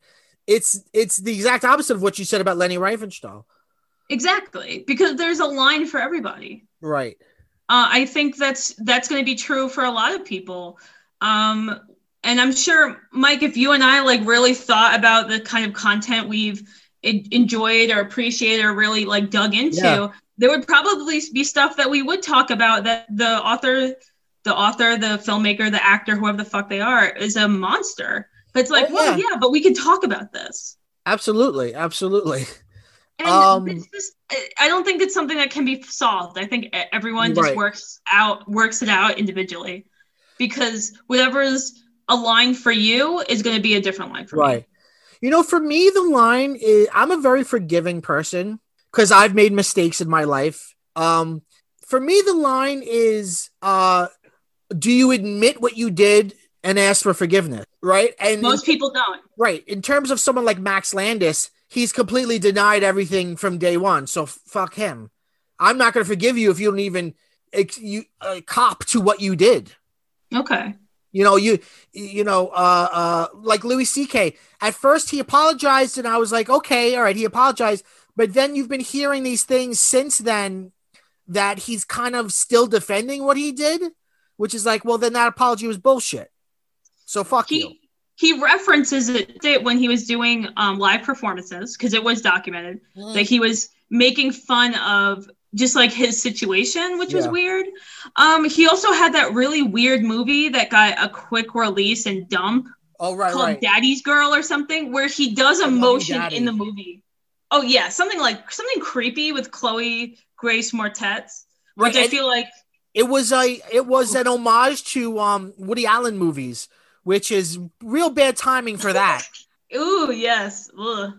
it's the exact opposite of what you said about Lenny Riefenstahl. Exactly, because there's a line for everybody. Right. I think that's going to be true for a lot of people. And I'm sure, Mike, if you and I like really thought about the kind of content we've enjoyed or appreciated or really like dug into, there would probably be stuff that we would talk about that the author, the filmmaker, the actor, whoever the fuck they are, is a monster. But it's like, but we can talk about this. Absolutely. And I don't think it's something that can be solved. I think everyone just works it out individually, because whatever's a line for you is going to be a different line for me. You know, for me, the line is, I'm a very forgiving person because I've made mistakes in my life. For me, the line is, do you admit what you did and ask for forgiveness? Right. And most people don't. Right. In terms of someone like Max Landis, he's completely denied everything from day one. So fuck him. I'm not going to forgive you if you don't even cop to what you did. Okay. You know, like Louis C.K. At first he apologized and I was like, okay, all right, he apologized. But then you've been hearing these things since then that he's kind of still defending what he did, which is like, well, then that apology was bullshit. So fuck you. He references it when he was doing live performances, because it was documented that he was making fun of just like his situation, which was weird. He also had that really weird movie that got a quick release and dump called Daddy's Girl or something, where he does a motion in the movie. Oh yeah, something creepy with Chloe Grace Moretz, which I feel like it was an homage to Woody Allen movies, which is real bad timing for that. Ooh, yes. Ugh.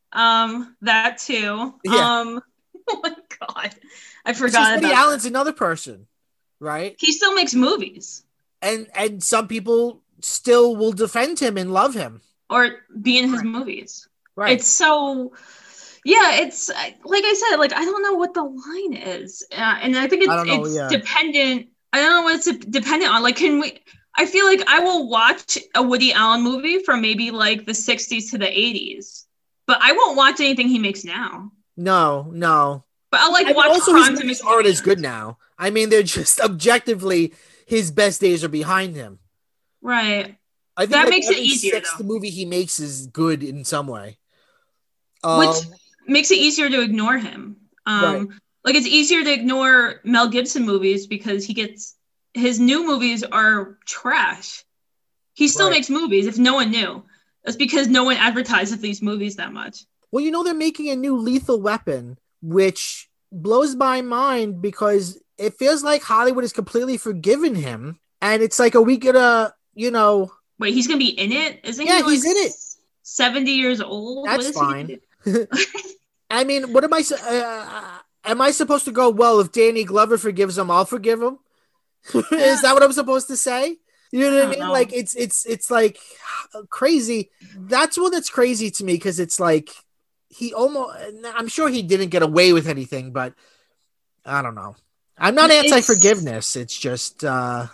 That too. Yeah. Oh my God. I forgot about Woody Allen's another person, right? He still makes movies. And some people still will defend him and love him. Or be in his movies. Right. It's so... Yeah, it's like I said, like I don't know what the line is. And I think it's dependent. I don't know what it's dependent on. Like, I feel like I will watch a Woody Allen movie from maybe like the 60s to the 80s, but I won't watch anything he makes now. No. But I'll watch also his movies aren't as good now. I mean, they're just objectively his best days are behind him. Right. I think that makes it easier. The movie he makes is good in some way. Which makes it easier to ignore him. Like it's easier to ignore Mel Gibson movies because his new movies are trash. He still makes movies if no one knew. That's because no one advertises these movies that much. Well, you know, they're making a new Lethal Weapon, which blows my mind because it feels like Hollywood has completely forgiven him. And it's like, are we gonna, Wait, he's gonna be in it? Isn't he? Yeah, he's in it. 70 years old? That's fine. I mean, what am I supposed to go, well, if Danny Glover forgives him, I'll forgive him? Is that what I'm supposed to say? You know what I mean? Like it's like crazy. That's one that's crazy to me because it's like I'm sure he didn't get away with anything, but I don't know. I'm not anti-forgiveness. It's just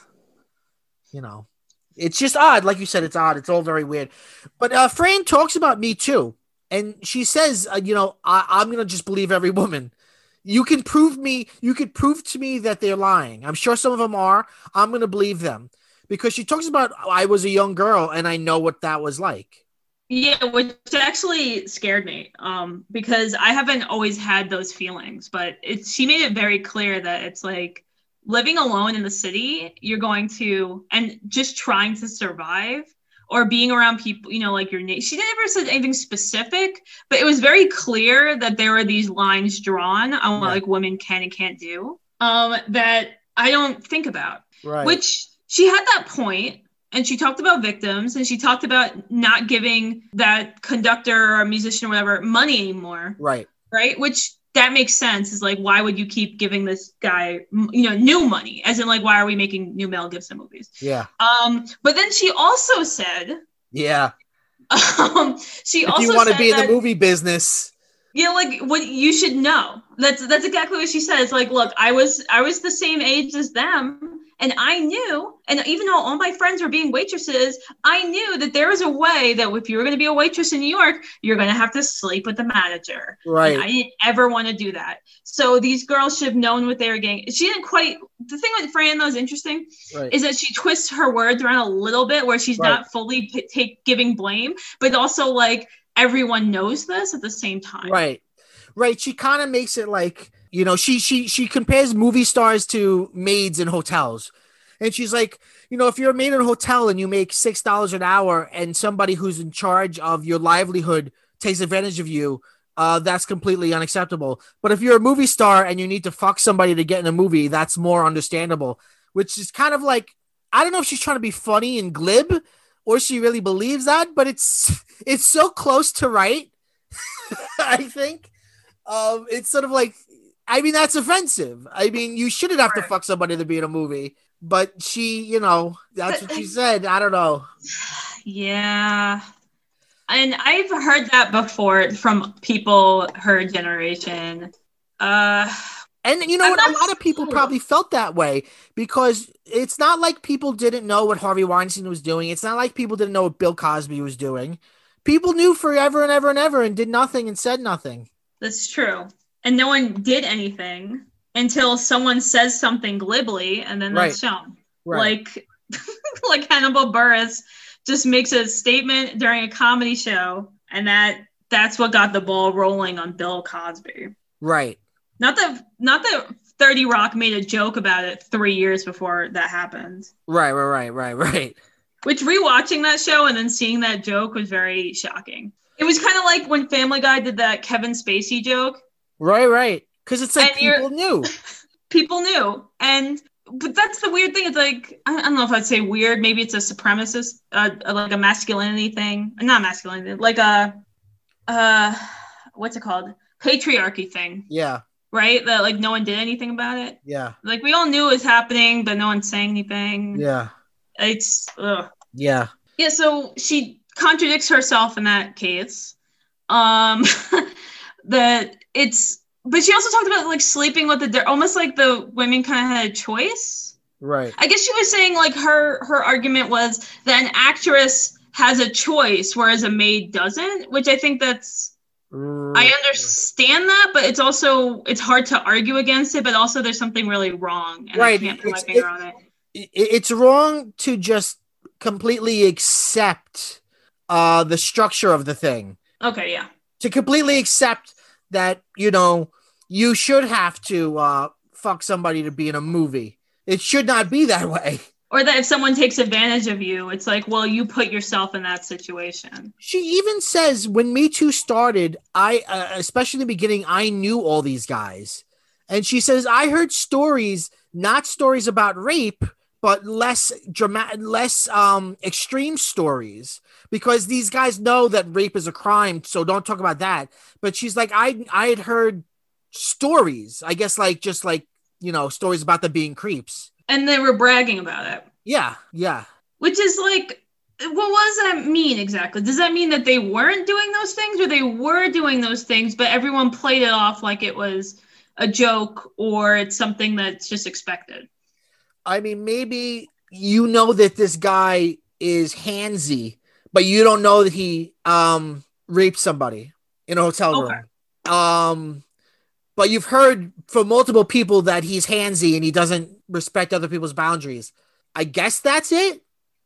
it's just odd. Like you said, it's odd. It's all very weird. But Fran talks about Me Too, and she says, I'm gonna just believe every woman. You could prove to me that they're lying. I'm sure some of them are. I'm going to believe them because she talks about, I was a young girl and I know what that was like. Yeah, which actually scared me because I haven't always had those feelings, but she made it very clear that it's like living alone in the city, you're going to, and just trying to survive or being around people, like your name. She never said anything specific, but it was very clear that there were these lines drawn on what like women can and can't do that I don't think about. Right. Which she had that point, and she talked about victims, and she talked about not giving that conductor or musician or whatever money anymore. Right. Right. Which that makes sense. Is like, why would you keep giving this guy, new money? As in, like, why are we making new Mel Gibson movies? Yeah. But then she also said, yeah. she also if you want to be that, in the movie business, Yeah, like what you should know. That's exactly what she said. It's like, look, I was the same age as them, and I knew, and even though all my friends were being waitresses, I knew that there was a way that if you were going to be a waitress in New York, you're going to have to sleep with the manager. Right. And I didn't ever want to do that. So these girls should have known what they were getting. She didn't quite. The thing with Fran, though, is interesting, is that she twists her words around a little bit, where she's not fully giving blame, but also like, everyone knows this at the same time. Right. She kind of makes it like, you know, she compares movie stars to maids in hotels. And she's like, you know, if you're a maid in a hotel and you make $6 an hour and somebody who's in charge of your livelihood takes advantage of you, that's completely unacceptable. But if you're a movie star and you need to fuck somebody to get in a movie, that's more understandable, which is kind of like, I don't know if she's trying to be funny and glib or she really believes that, but it's so close to right. I think it's sort of like, I mean, that's offensive. I mean, you shouldn't have to fuck somebody to be in a movie, but she, you know, that's what she said. I don't know. Yeah. And I've heard that before from people her generation. And you know what? A lot of people probably felt that way because it's not like people didn't know what Harvey Weinstein was doing. It's not like people didn't know what Bill Cosby was doing. People knew forever and ever and ever and did nothing and said nothing. That's true. And no one did anything until someone says something glibly and then that's shown. Right. Like Hannibal Buress just makes a statement during a comedy show and that's what got the ball rolling on Bill Cosby. Right. Not that 30 Rock made a joke about it 3 years before that happened. Right. Which rewatching that show and then seeing that joke was very shocking. It was kind of like when Family Guy did that Kevin Spacey joke. Right. Because it's like people knew. People knew. But that's the weird thing. It's like, I don't know if I'd say weird. Maybe it's a supremacist, like a masculinity thing. Not masculinity, like what's it called? Patriarchy thing. Yeah. Right? That like no one did anything about it. Yeah. Like we all knew it was happening, but no one's saying anything. Yeah. It's Yeah. Yeah, so she contradicts herself in that case. But she also talked about like sleeping with almost like the women kind of had a choice. Right. I guess she was saying like her argument was that an actress has a choice, whereas a maid doesn't, which I think that's I understand that, but it's hard to argue against it, but also there's something really wrong. And I can't put my finger on it. It's wrong to just completely accept the structure of the thing. Okay, yeah. To completely accept that, you know, you should have to fuck somebody to be in a movie. It should not be that way. Or that if someone takes advantage of you, it's like, well, you put yourself in that situation. She even says when Me Too started, I, especially in the beginning, I knew all these guys. And she says, I heard stories, not stories about rape, but less dramatic, less extreme stories, because these guys know that rape is a crime. So don't talk about that. But she's like, I had heard stories, I guess, like, just like, you know, stories about them being creeps. And they were bragging about it. Yeah. Which is like, what does that mean exactly? Does that mean that they weren't doing those things, or they were doing those things, but everyone played it off like it was a joke or it's something that's just expected? I mean, maybe you know that this guy is handsy, but you don't know that he raped somebody in a hotel room. But you've heard from multiple people that he's handsy and he doesn't respect other people's boundaries. I guess that's it.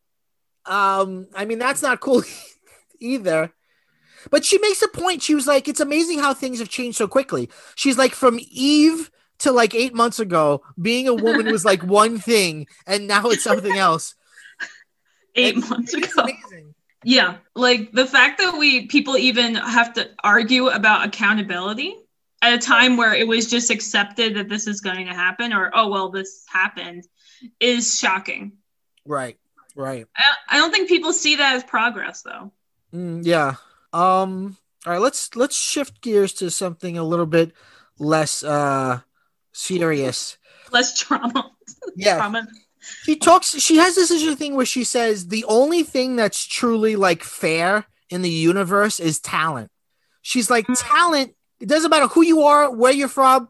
I mean, that's not cool either. But she makes a point. She was like, it's amazing how things have changed so quickly. She's like, from Eve to like 8 months ago, being a woman was like one thing, and now it's something else. 8 months ago. Amazing. Yeah. Like the fact that people even have to argue about accountability at a time where it was just accepted that this is going to happen, or, oh, well, this happened, is shocking. Right. I don't think people see that as progress, though. Yeah. All right, let's shift gears to something a little bit less serious. Less trauma. Yeah. Trauma. She has this interesting thing where she says the only thing that's truly like fair in the universe is talent. She's like, talent It doesn't matter who you are, where you're from,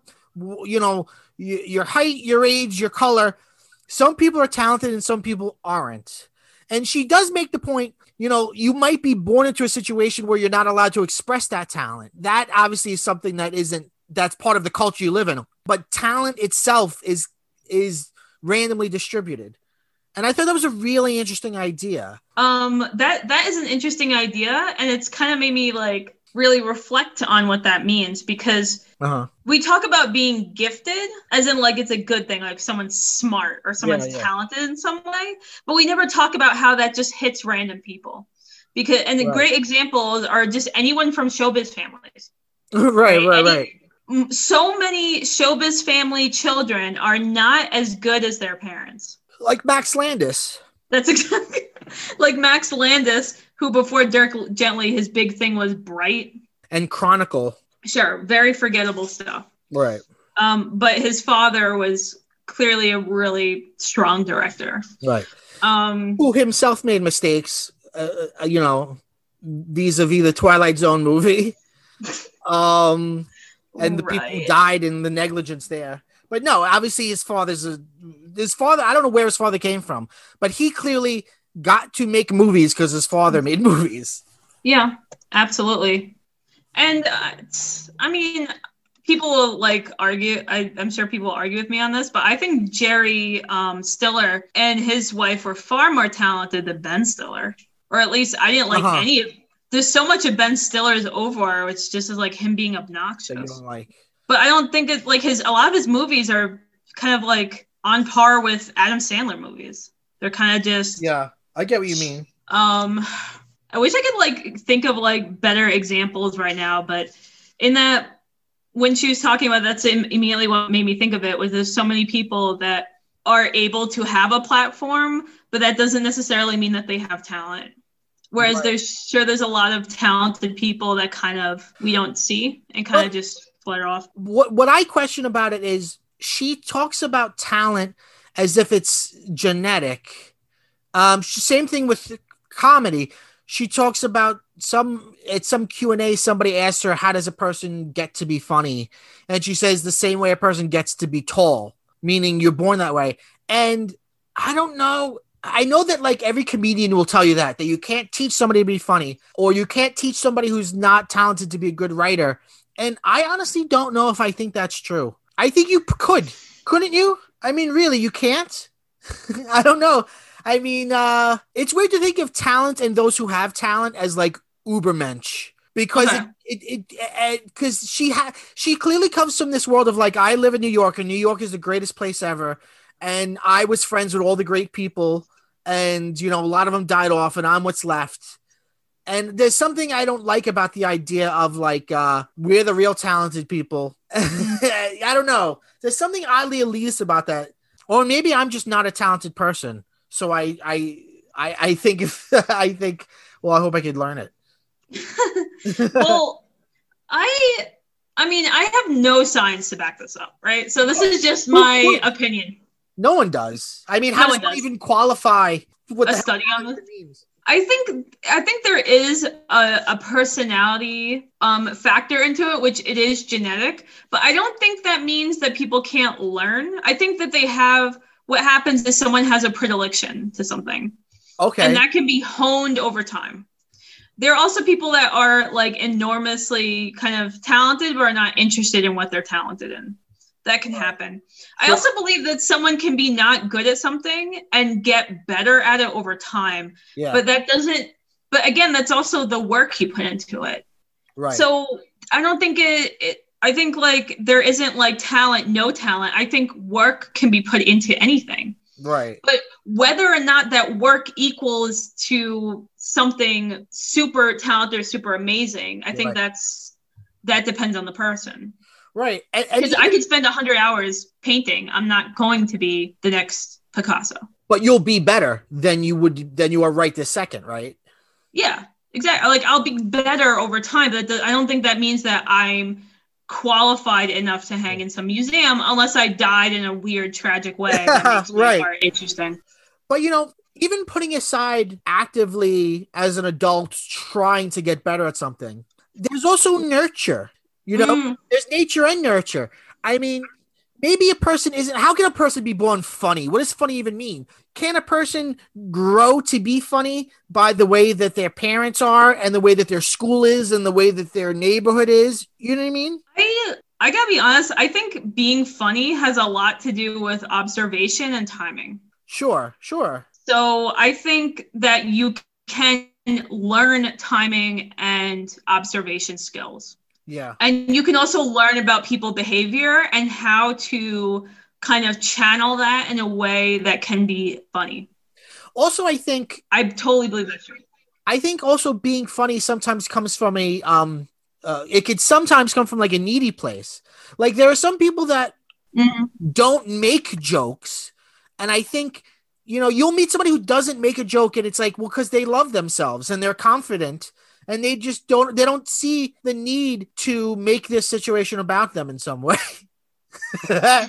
your height, your age, your color. Some people are talented and some people aren't. And she does make the point, you might be born into a situation where you're not allowed to express that talent. That obviously is something that's part of the culture you live in. But talent itself is randomly distributed. And I thought that was a really interesting idea. That is an interesting idea, and it's kind of made me like really reflect on what that means, because we talk about being gifted as in like it's a good thing, like someone's smart or someone's talented in some way, but we never talk about how that just hits random people. The great examples are just anyone from showbiz families. Right. So many showbiz family children are not as good as their parents. Like Max Landis. That's exactly like Max Landis, who before Dirk Gently, his big thing was Bright. And Chronicle. Sure, very forgettable stuff. Right. But his father was clearly a really strong director. Right. Who himself made mistakes, vis-a-vis the Twilight Zone movie. And the people who died in the negligence there. But no, obviously his father, I don't know where his father came from, but he clearly got to make movies because his father made movies. Yeah, absolutely. And I mean, people will like argue. I'm sure people will argue with me on this, but I think Jerry Stiller and his wife were far more talented than Ben Stiller, or at least I didn't like any of. There's so much of Ben Stiller's over, which just is like him being obnoxious. That you don't like. But I don't think it's like a lot of his movies are kind of like on par with Adam Sandler movies. They're kind of just. Yeah, I get what you mean. I wish I could like think of like better examples right now, but in that, when she was talking about that's immediately what made me think of it was there's so many people that are able to have a platform, but that doesn't necessarily mean that they have talent. Whereas there's a lot of talented people that kind of we don't see and kind of just flutter off. What I question about it is she talks about talent as if it's genetic. Same thing with comedy. She talks about at some Q&A, somebody asked her, how does a person get to be funny? And she says the same way a person gets to be tall, meaning you're born that way. And I don't know. I know that like every comedian will tell you that you can't teach somebody to be funny, or you can't teach somebody who's not talented to be a good writer. And I honestly don't know if I think that's true. I think you couldn't you? I mean, really, you can't? I don't know. I mean, it's weird to think of talent and those who have talent as like Ubermensch, because because she clearly comes from this world of like, I live in New York and New York is the greatest place ever. And I was friends with all the great people and, a lot of them died off and I'm what's left. And there's something I don't like about the idea of like, we're the real talented people. I don't know. There's something oddly elitist about that. Or maybe I'm just not a talented person. So I think well, I hope I could learn it. Well, I mean, I have no science to back this up, right? So this is just my opinion. No one does. I mean, how does one even qualify what a study on this? Means? I think there is a personality factor into it, which it is genetic, but I don't think that means that people can't learn. I think that they have. What happens is someone has a predilection to something. Okay. And that can be honed over time. There are also people that are like enormously kind of talented, but are not interested in what they're talented in. That can happen. I also believe that someone can be not good at something and get better at it over time. Yeah. But again, that's also the work you put into it. Right. So I don't think I think like there isn't like talent, no talent. I think work can be put into anything. Right. But whether or not that work equals to something super talented or super amazing, I think that depends on the person. Right. Because I could spend 100 hours painting. I'm not going to be the next Picasso. But you'll be better than you are right this second, right? Yeah, exactly. Like I'll be better over time, but I don't think that means that I'm qualified enough to hang in some museum unless I died in a weird, tragic way. That makes my art interesting. But even putting aside actively as an adult trying to get better at something, there's also nurture. You know, there's nature and nurture. I mean, maybe a person isn't. How can a person be born funny? What does funny even mean? Can a person grow to be funny by the way that their parents are and the way that their school is and the way that their neighborhood is? You know what I mean? I gotta be honest. I think being funny has a lot to do with observation and timing. Sure. So I think that you can learn timing and observation skills. Yeah. And you can also learn about people behavior and how to kind of channel that in a way that can be funny. Also, I totally believe that's true. I think also being funny sometimes comes from it could sometimes come from like a needy place. Like there are some people that don't make jokes. And I think, you'll meet somebody who doesn't make a joke and it's like, well, because they love themselves and they're confident and they just don't see the need to make this situation about them in some way. Yeah,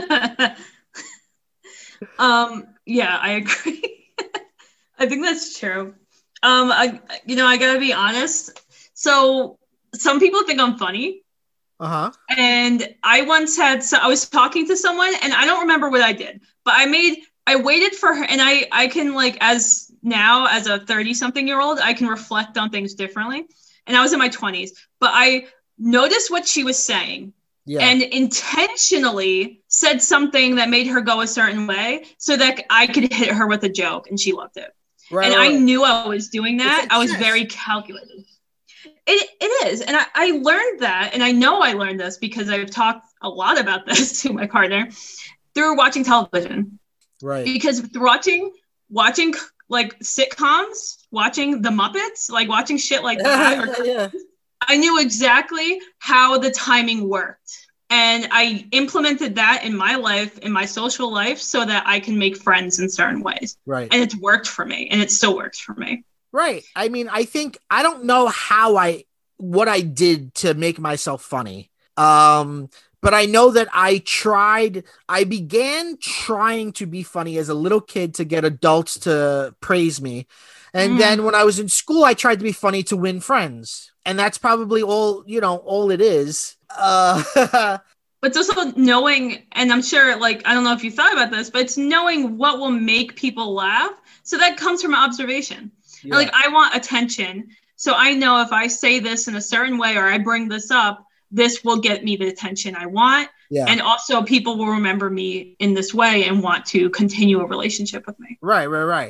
I agree. I think that's true. I gotta be honest. So some people think I'm funny. And I once I was talking to someone and I don't remember what I did, but I waited for her, and I can, like, as a 30-something-year-old, I can reflect on things differently. And I was in my 20s, but I noticed what she was saying and intentionally said something that made her go a certain way so that I could hit her with a joke, and she loved it. Right. I knew I was doing that. I was very calculated. It is. And I learned that, and I know I learned this because I've talked a lot about this to my partner through watching television. Right. Because watching like sitcoms, watching the Muppets, like watching shit like that, I knew exactly how the timing worked. And I implemented that in my life, in my social life, so that I can make friends in certain ways. Right. And it's worked for me, and it still works for me. Right. I mean, I don't know what I did to make myself funny. But I know that I began trying to be funny as a little kid to get adults to praise me. And then when I was in school, I tried to be funny to win friends. And that's probably all it is. But it's also knowing, and I'm sure, like, I don't know if you thought about this, but it's knowing what will make people laugh. So that comes from observation. Yeah. Like, I want attention. So I know if I say this in a certain way or I bring this up, this will get me the attention I want. Yeah. And also people will remember me in this way and want to continue a relationship with me. Right.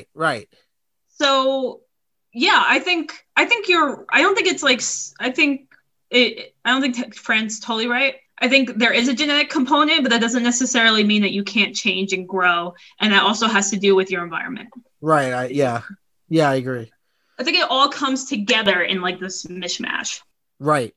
So yeah, I don't think Fran's totally right. I think there is a genetic component, but that doesn't necessarily mean that you can't change and grow. And that also has to do with your environment. Right. I agree. I think it all comes together in like this mishmash. Right.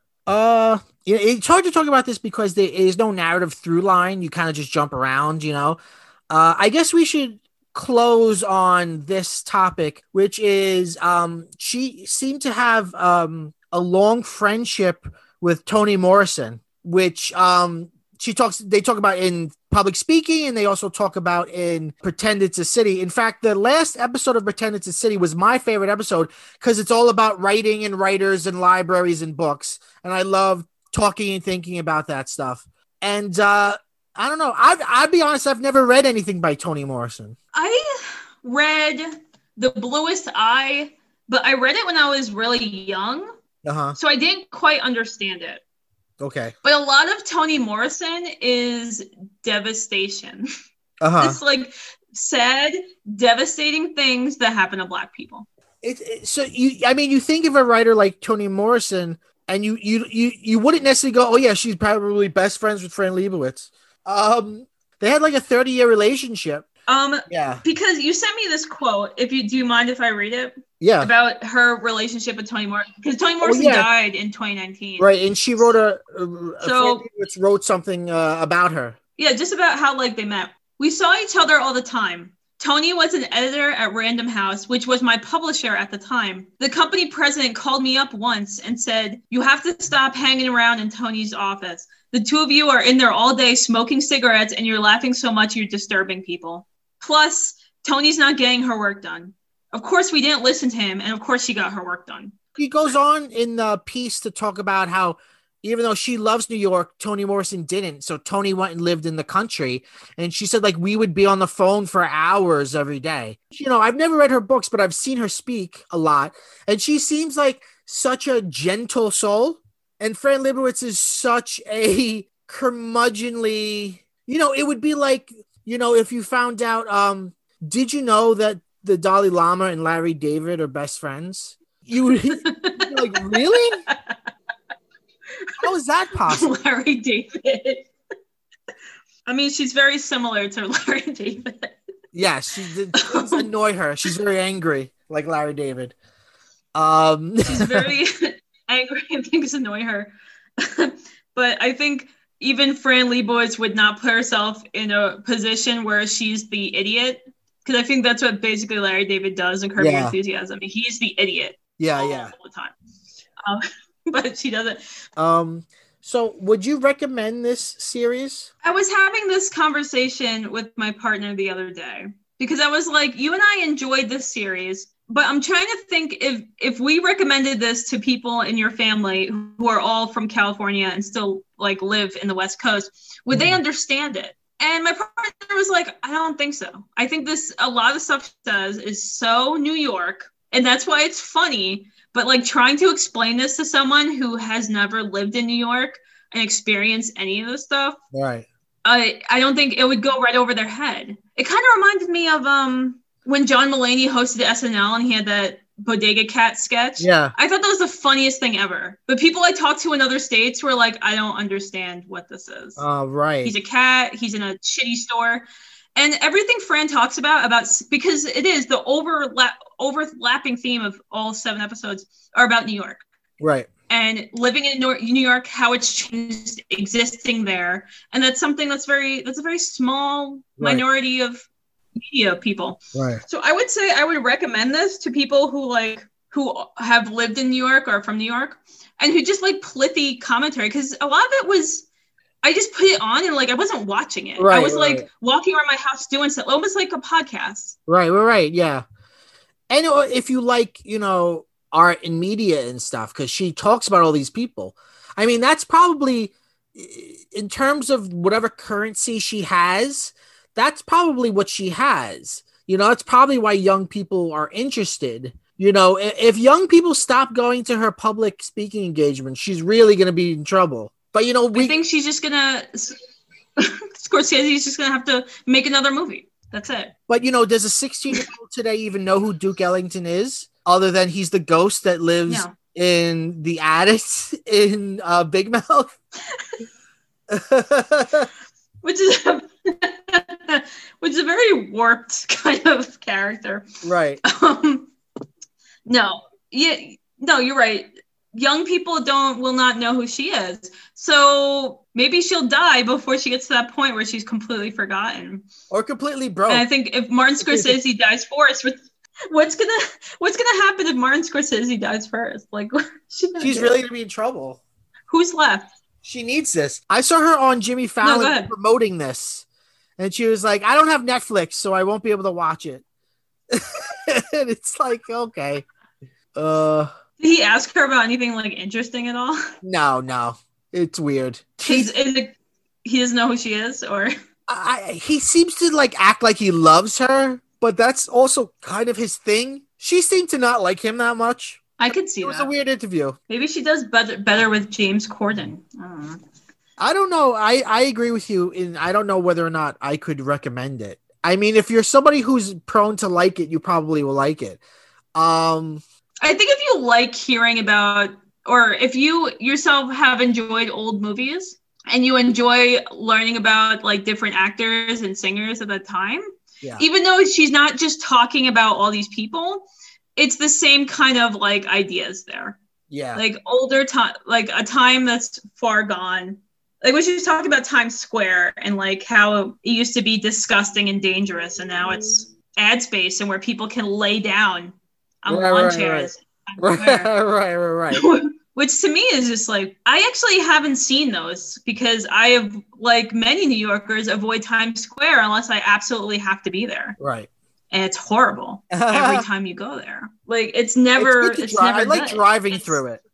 It's hard to talk about this because there is no narrative through line. You kind of just jump around, I guess we should close on this topic, which is, she seemed to have, a long friendship with Toni Morrison, which, they talk about in Public Speaking, and they also talk about in Pretend It's a City. In fact, the last episode of Pretend It's a City was my favorite episode because it's all about writing and writers and libraries and books. And I love talking and thinking about that stuff. And I don't know. I'd be honest, I've never read anything by Toni Morrison. I read The Bluest Eye, but I read it when I was really young. So I didn't quite understand it. Okay. But a lot of Toni Morrison is devastation. It's like sad, devastating things that happen to Black people. You think of a writer like Toni Morrison, and you wouldn't necessarily go, oh yeah, she's probably best friends with Fran Lebowitz. They had like a 30-year relationship. Yeah. Because you sent me this quote. Do you mind if I read it? Yeah. About her relationship with Toni Morrison. Because Toni Morrison died in 2019. Right. And she wrote wrote something about her. Yeah, just about how like they met. We saw each other all the time. Toni was an editor at Random House, which was my publisher at the time. The company president called me up once and said, "You have to stop hanging around in Toni's office. The two of you are in there all day smoking cigarettes and you're laughing so much you're disturbing people. Plus, Toni's not getting her work done." Of course, we didn't listen to him, and of course, she got her work done. He goes on in the piece to talk about how even though she loves New York, Toni Morrison didn't. So Toni went and lived in the country. And she said, like, we would be on the phone for hours every day. You know, I've never read her books, but I've seen her speak a lot. And she seems like such a gentle soul. And Fran Lebowitz is such a curmudgeonly, you know, it would be like, you know, if you found out, did you know that the Dalai Lama and Larry David are best friends? You would like, really? How is that possible? Larry David. I mean, she's very similar to Larry David. Yes, things annoy her. She's very angry, like Larry David. She's very angry and things annoy her. But I think even Fran Lebowitz would not put herself in a position where she's the idiot. Because I think that's what basically Larry David does in Curb Your Enthusiasm. He's the idiot. All the time. But she doesn't. So would you recommend this series? I was having this conversation with my partner the other day because I was like, you and I enjoyed this series, but I'm trying to think if we recommended this to people in your family who are all from California and still like live in the West Coast, would they understand it? And my partner was like, I don't think so. I think a lot of stuff she says is so New York, and that's why it's funny. But like trying to explain this to someone who has never lived in New York and experienced any of this stuff, right? I don't think it would go right over their head. It kind of reminded me of when John Mulaney hosted SNL and he had that Bodega Cat sketch. Yeah, I thought that was the funniest thing ever. But people I talked to in other states were like, I don't understand what this is. Right. He's a cat. He's in a shitty store. And everything Fran talks about because it is the overlapping theme of all 7 episodes are about New York. Right. And living in New York, how it's changed existing there. And that's something that's a very small minority of media people. Right. So I would say I would recommend this to people who have lived in New York or from New York and who just like pithy commentary. Because a lot of it was, I just put it on and like I wasn't watching it. Right, I was like walking around my house doing stuff, almost like a podcast. Right. Yeah. And if you like, you know, art and media and stuff, because she talks about all these people. I mean, that's probably, in terms of whatever currency she has, that's probably what she has. You know, it's probably why young people are interested. You know, if young people stop going to her public speaking engagements, she's really going to be in trouble. But, you know, I think she's just going to, Scorsese's just going to have to make another movie. That's it. But, you know, does a 16-year-old today even know who Duke Ellington is? Other than he's the ghost that lives in the attic in Big Mouth? Which is a very warped kind of character. Right. No, you're right. Young people will not know who she is. So maybe she'll die before she gets to that point where she's completely forgotten. Or completely broke. And I think if Martin Scorsese dies first, what's gonna happen if Martin Scorsese dies first? Like, she's really gonna be in trouble. Who's left? She needs this. I saw her on Jimmy Fallon promoting this. And she was like, I don't have Netflix, so I won't be able to watch it. And it's like, okay. Did he ask her about anything like interesting at all? No. It's weird. He doesn't know who she is, or he seems to like act like he loves her, but that's also kind of his thing. She seemed to not like him that much. I could see that. It was a weird interview. Maybe she does better with James Corden. I don't know. I agree with you, and I don't know whether or not I could recommend it. I mean, if you're somebody who's prone to like it, you probably will like it. I think if you like hearing about, or if you yourself have enjoyed old movies and you enjoy learning about like different actors and singers at that time, even though she's not just talking about all these people, it's the same kind of like ideas there. Yeah. Like older time, like a time that's far gone. Like when she was talking about Times Square and like how it used to be disgusting and dangerous, and now it's ad space and where people can lay down on lawn chairs. Right. Which to me is just like, I actually haven't seen those because I have, like many New Yorkers, avoid Times Square unless I absolutely have to be there. Right. And it's horrible every time you go there. Like it's never. I like driving through it.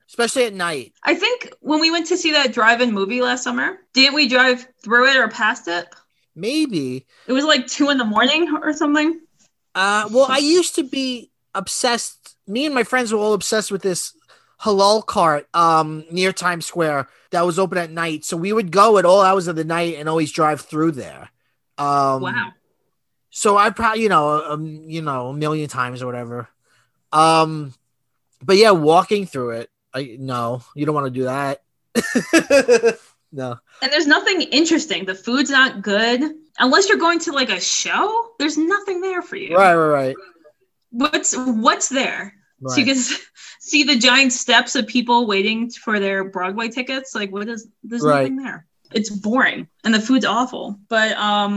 especially at night. I think when we went to see that drive-in movie last summer, didn't we drive through it or past it? Maybe. It was like 2 a.m. or something. Well, I used to be obsessed. Me and my friends were all obsessed with this halal cart near Times Square that was open at night. So we would go at all hours of the night and always drive through there. Wow. So I probably, a million times or whatever. But yeah, walking through it. No, you don't want to do that. No. And there's nothing interesting. The food's not good. Unless you're going to like a show, there's nothing there for you. Right. What's there? Right. So you can see the giant steps of people waiting for their Broadway tickets. Like, there's nothing there. It's boring and the food's awful. But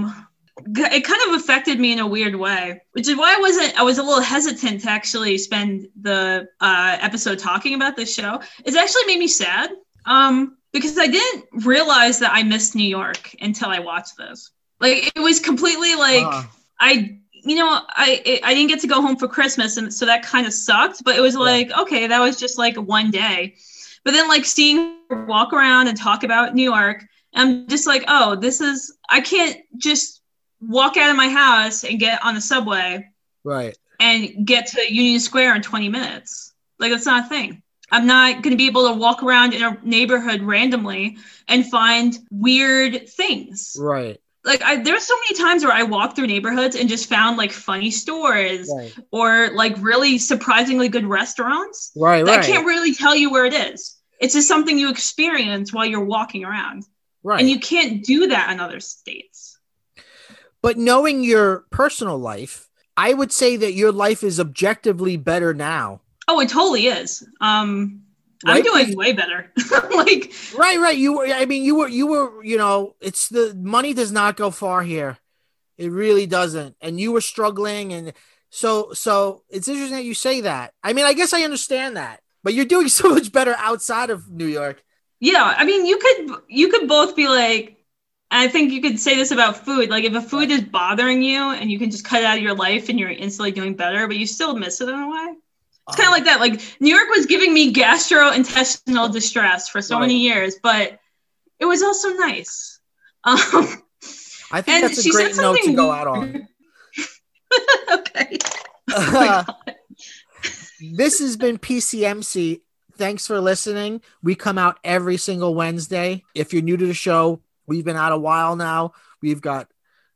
it kind of affected me in a weird way, which is why I was a little hesitant to actually spend the episode talking about this show. It's actually made me sad. Because I didn't realize that I missed New York until I watched this. Like, it was completely like, I didn't get to go home for Christmas, and so that kind of sucked. But it was like, okay, that was just like one day. But then like seeing her walk around and talk about New York, I'm just like, oh, I can't just walk out of my house and get on the subway, right, and get to Union Square in 20 minutes. Like, that's not a thing. I'm not going to be able to walk around in a neighborhood randomly and find weird things. Right. Like, there's so many times where I walk through neighborhoods and just found like funny stores or like really surprisingly good restaurants. Right. I can't really tell you where it is. It's just something you experience while you're walking around. Right. And you can't do that in other states. But knowing your personal life, I would say that your life is objectively better now. Oh, it totally is. I'm doing way better. Like, right. You were, it's the money does not go far here. It really doesn't. And you were struggling. And so it's interesting that you say that. I mean, I guess I understand that, but you're doing so much better outside of New York. Yeah. I mean, you could both be like, I think you could say this about food. Like, if a food is bothering you and you can just cut it out of your life and you're instantly doing better, but you still miss it in a way. It's kind of like that. Like, New York was giving me gastrointestinal distress for so many years, but it was also nice. I think that's a great note to go out on. Okay. Oh this has been PCMC. Thanks for listening. We come out every single Wednesday. If you're new to the show, we've been out a while now. We've got,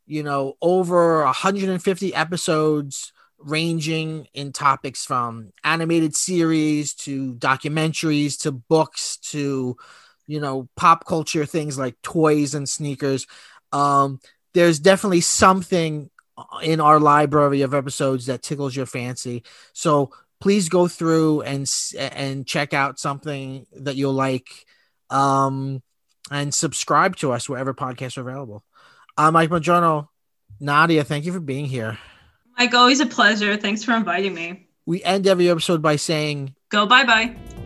over 150 episodes, ranging in topics from animated series to documentaries to books to pop culture things like toys and sneakers. There's definitely something in our library of episodes that tickles your fancy, so please go through and check out something that you'll like, and subscribe to us wherever podcasts are available. I'm Mike Madrono. Nadia, thank you for being here. Mike, always a pleasure. Thanks for inviting me. We end every episode by saying, go bye-bye.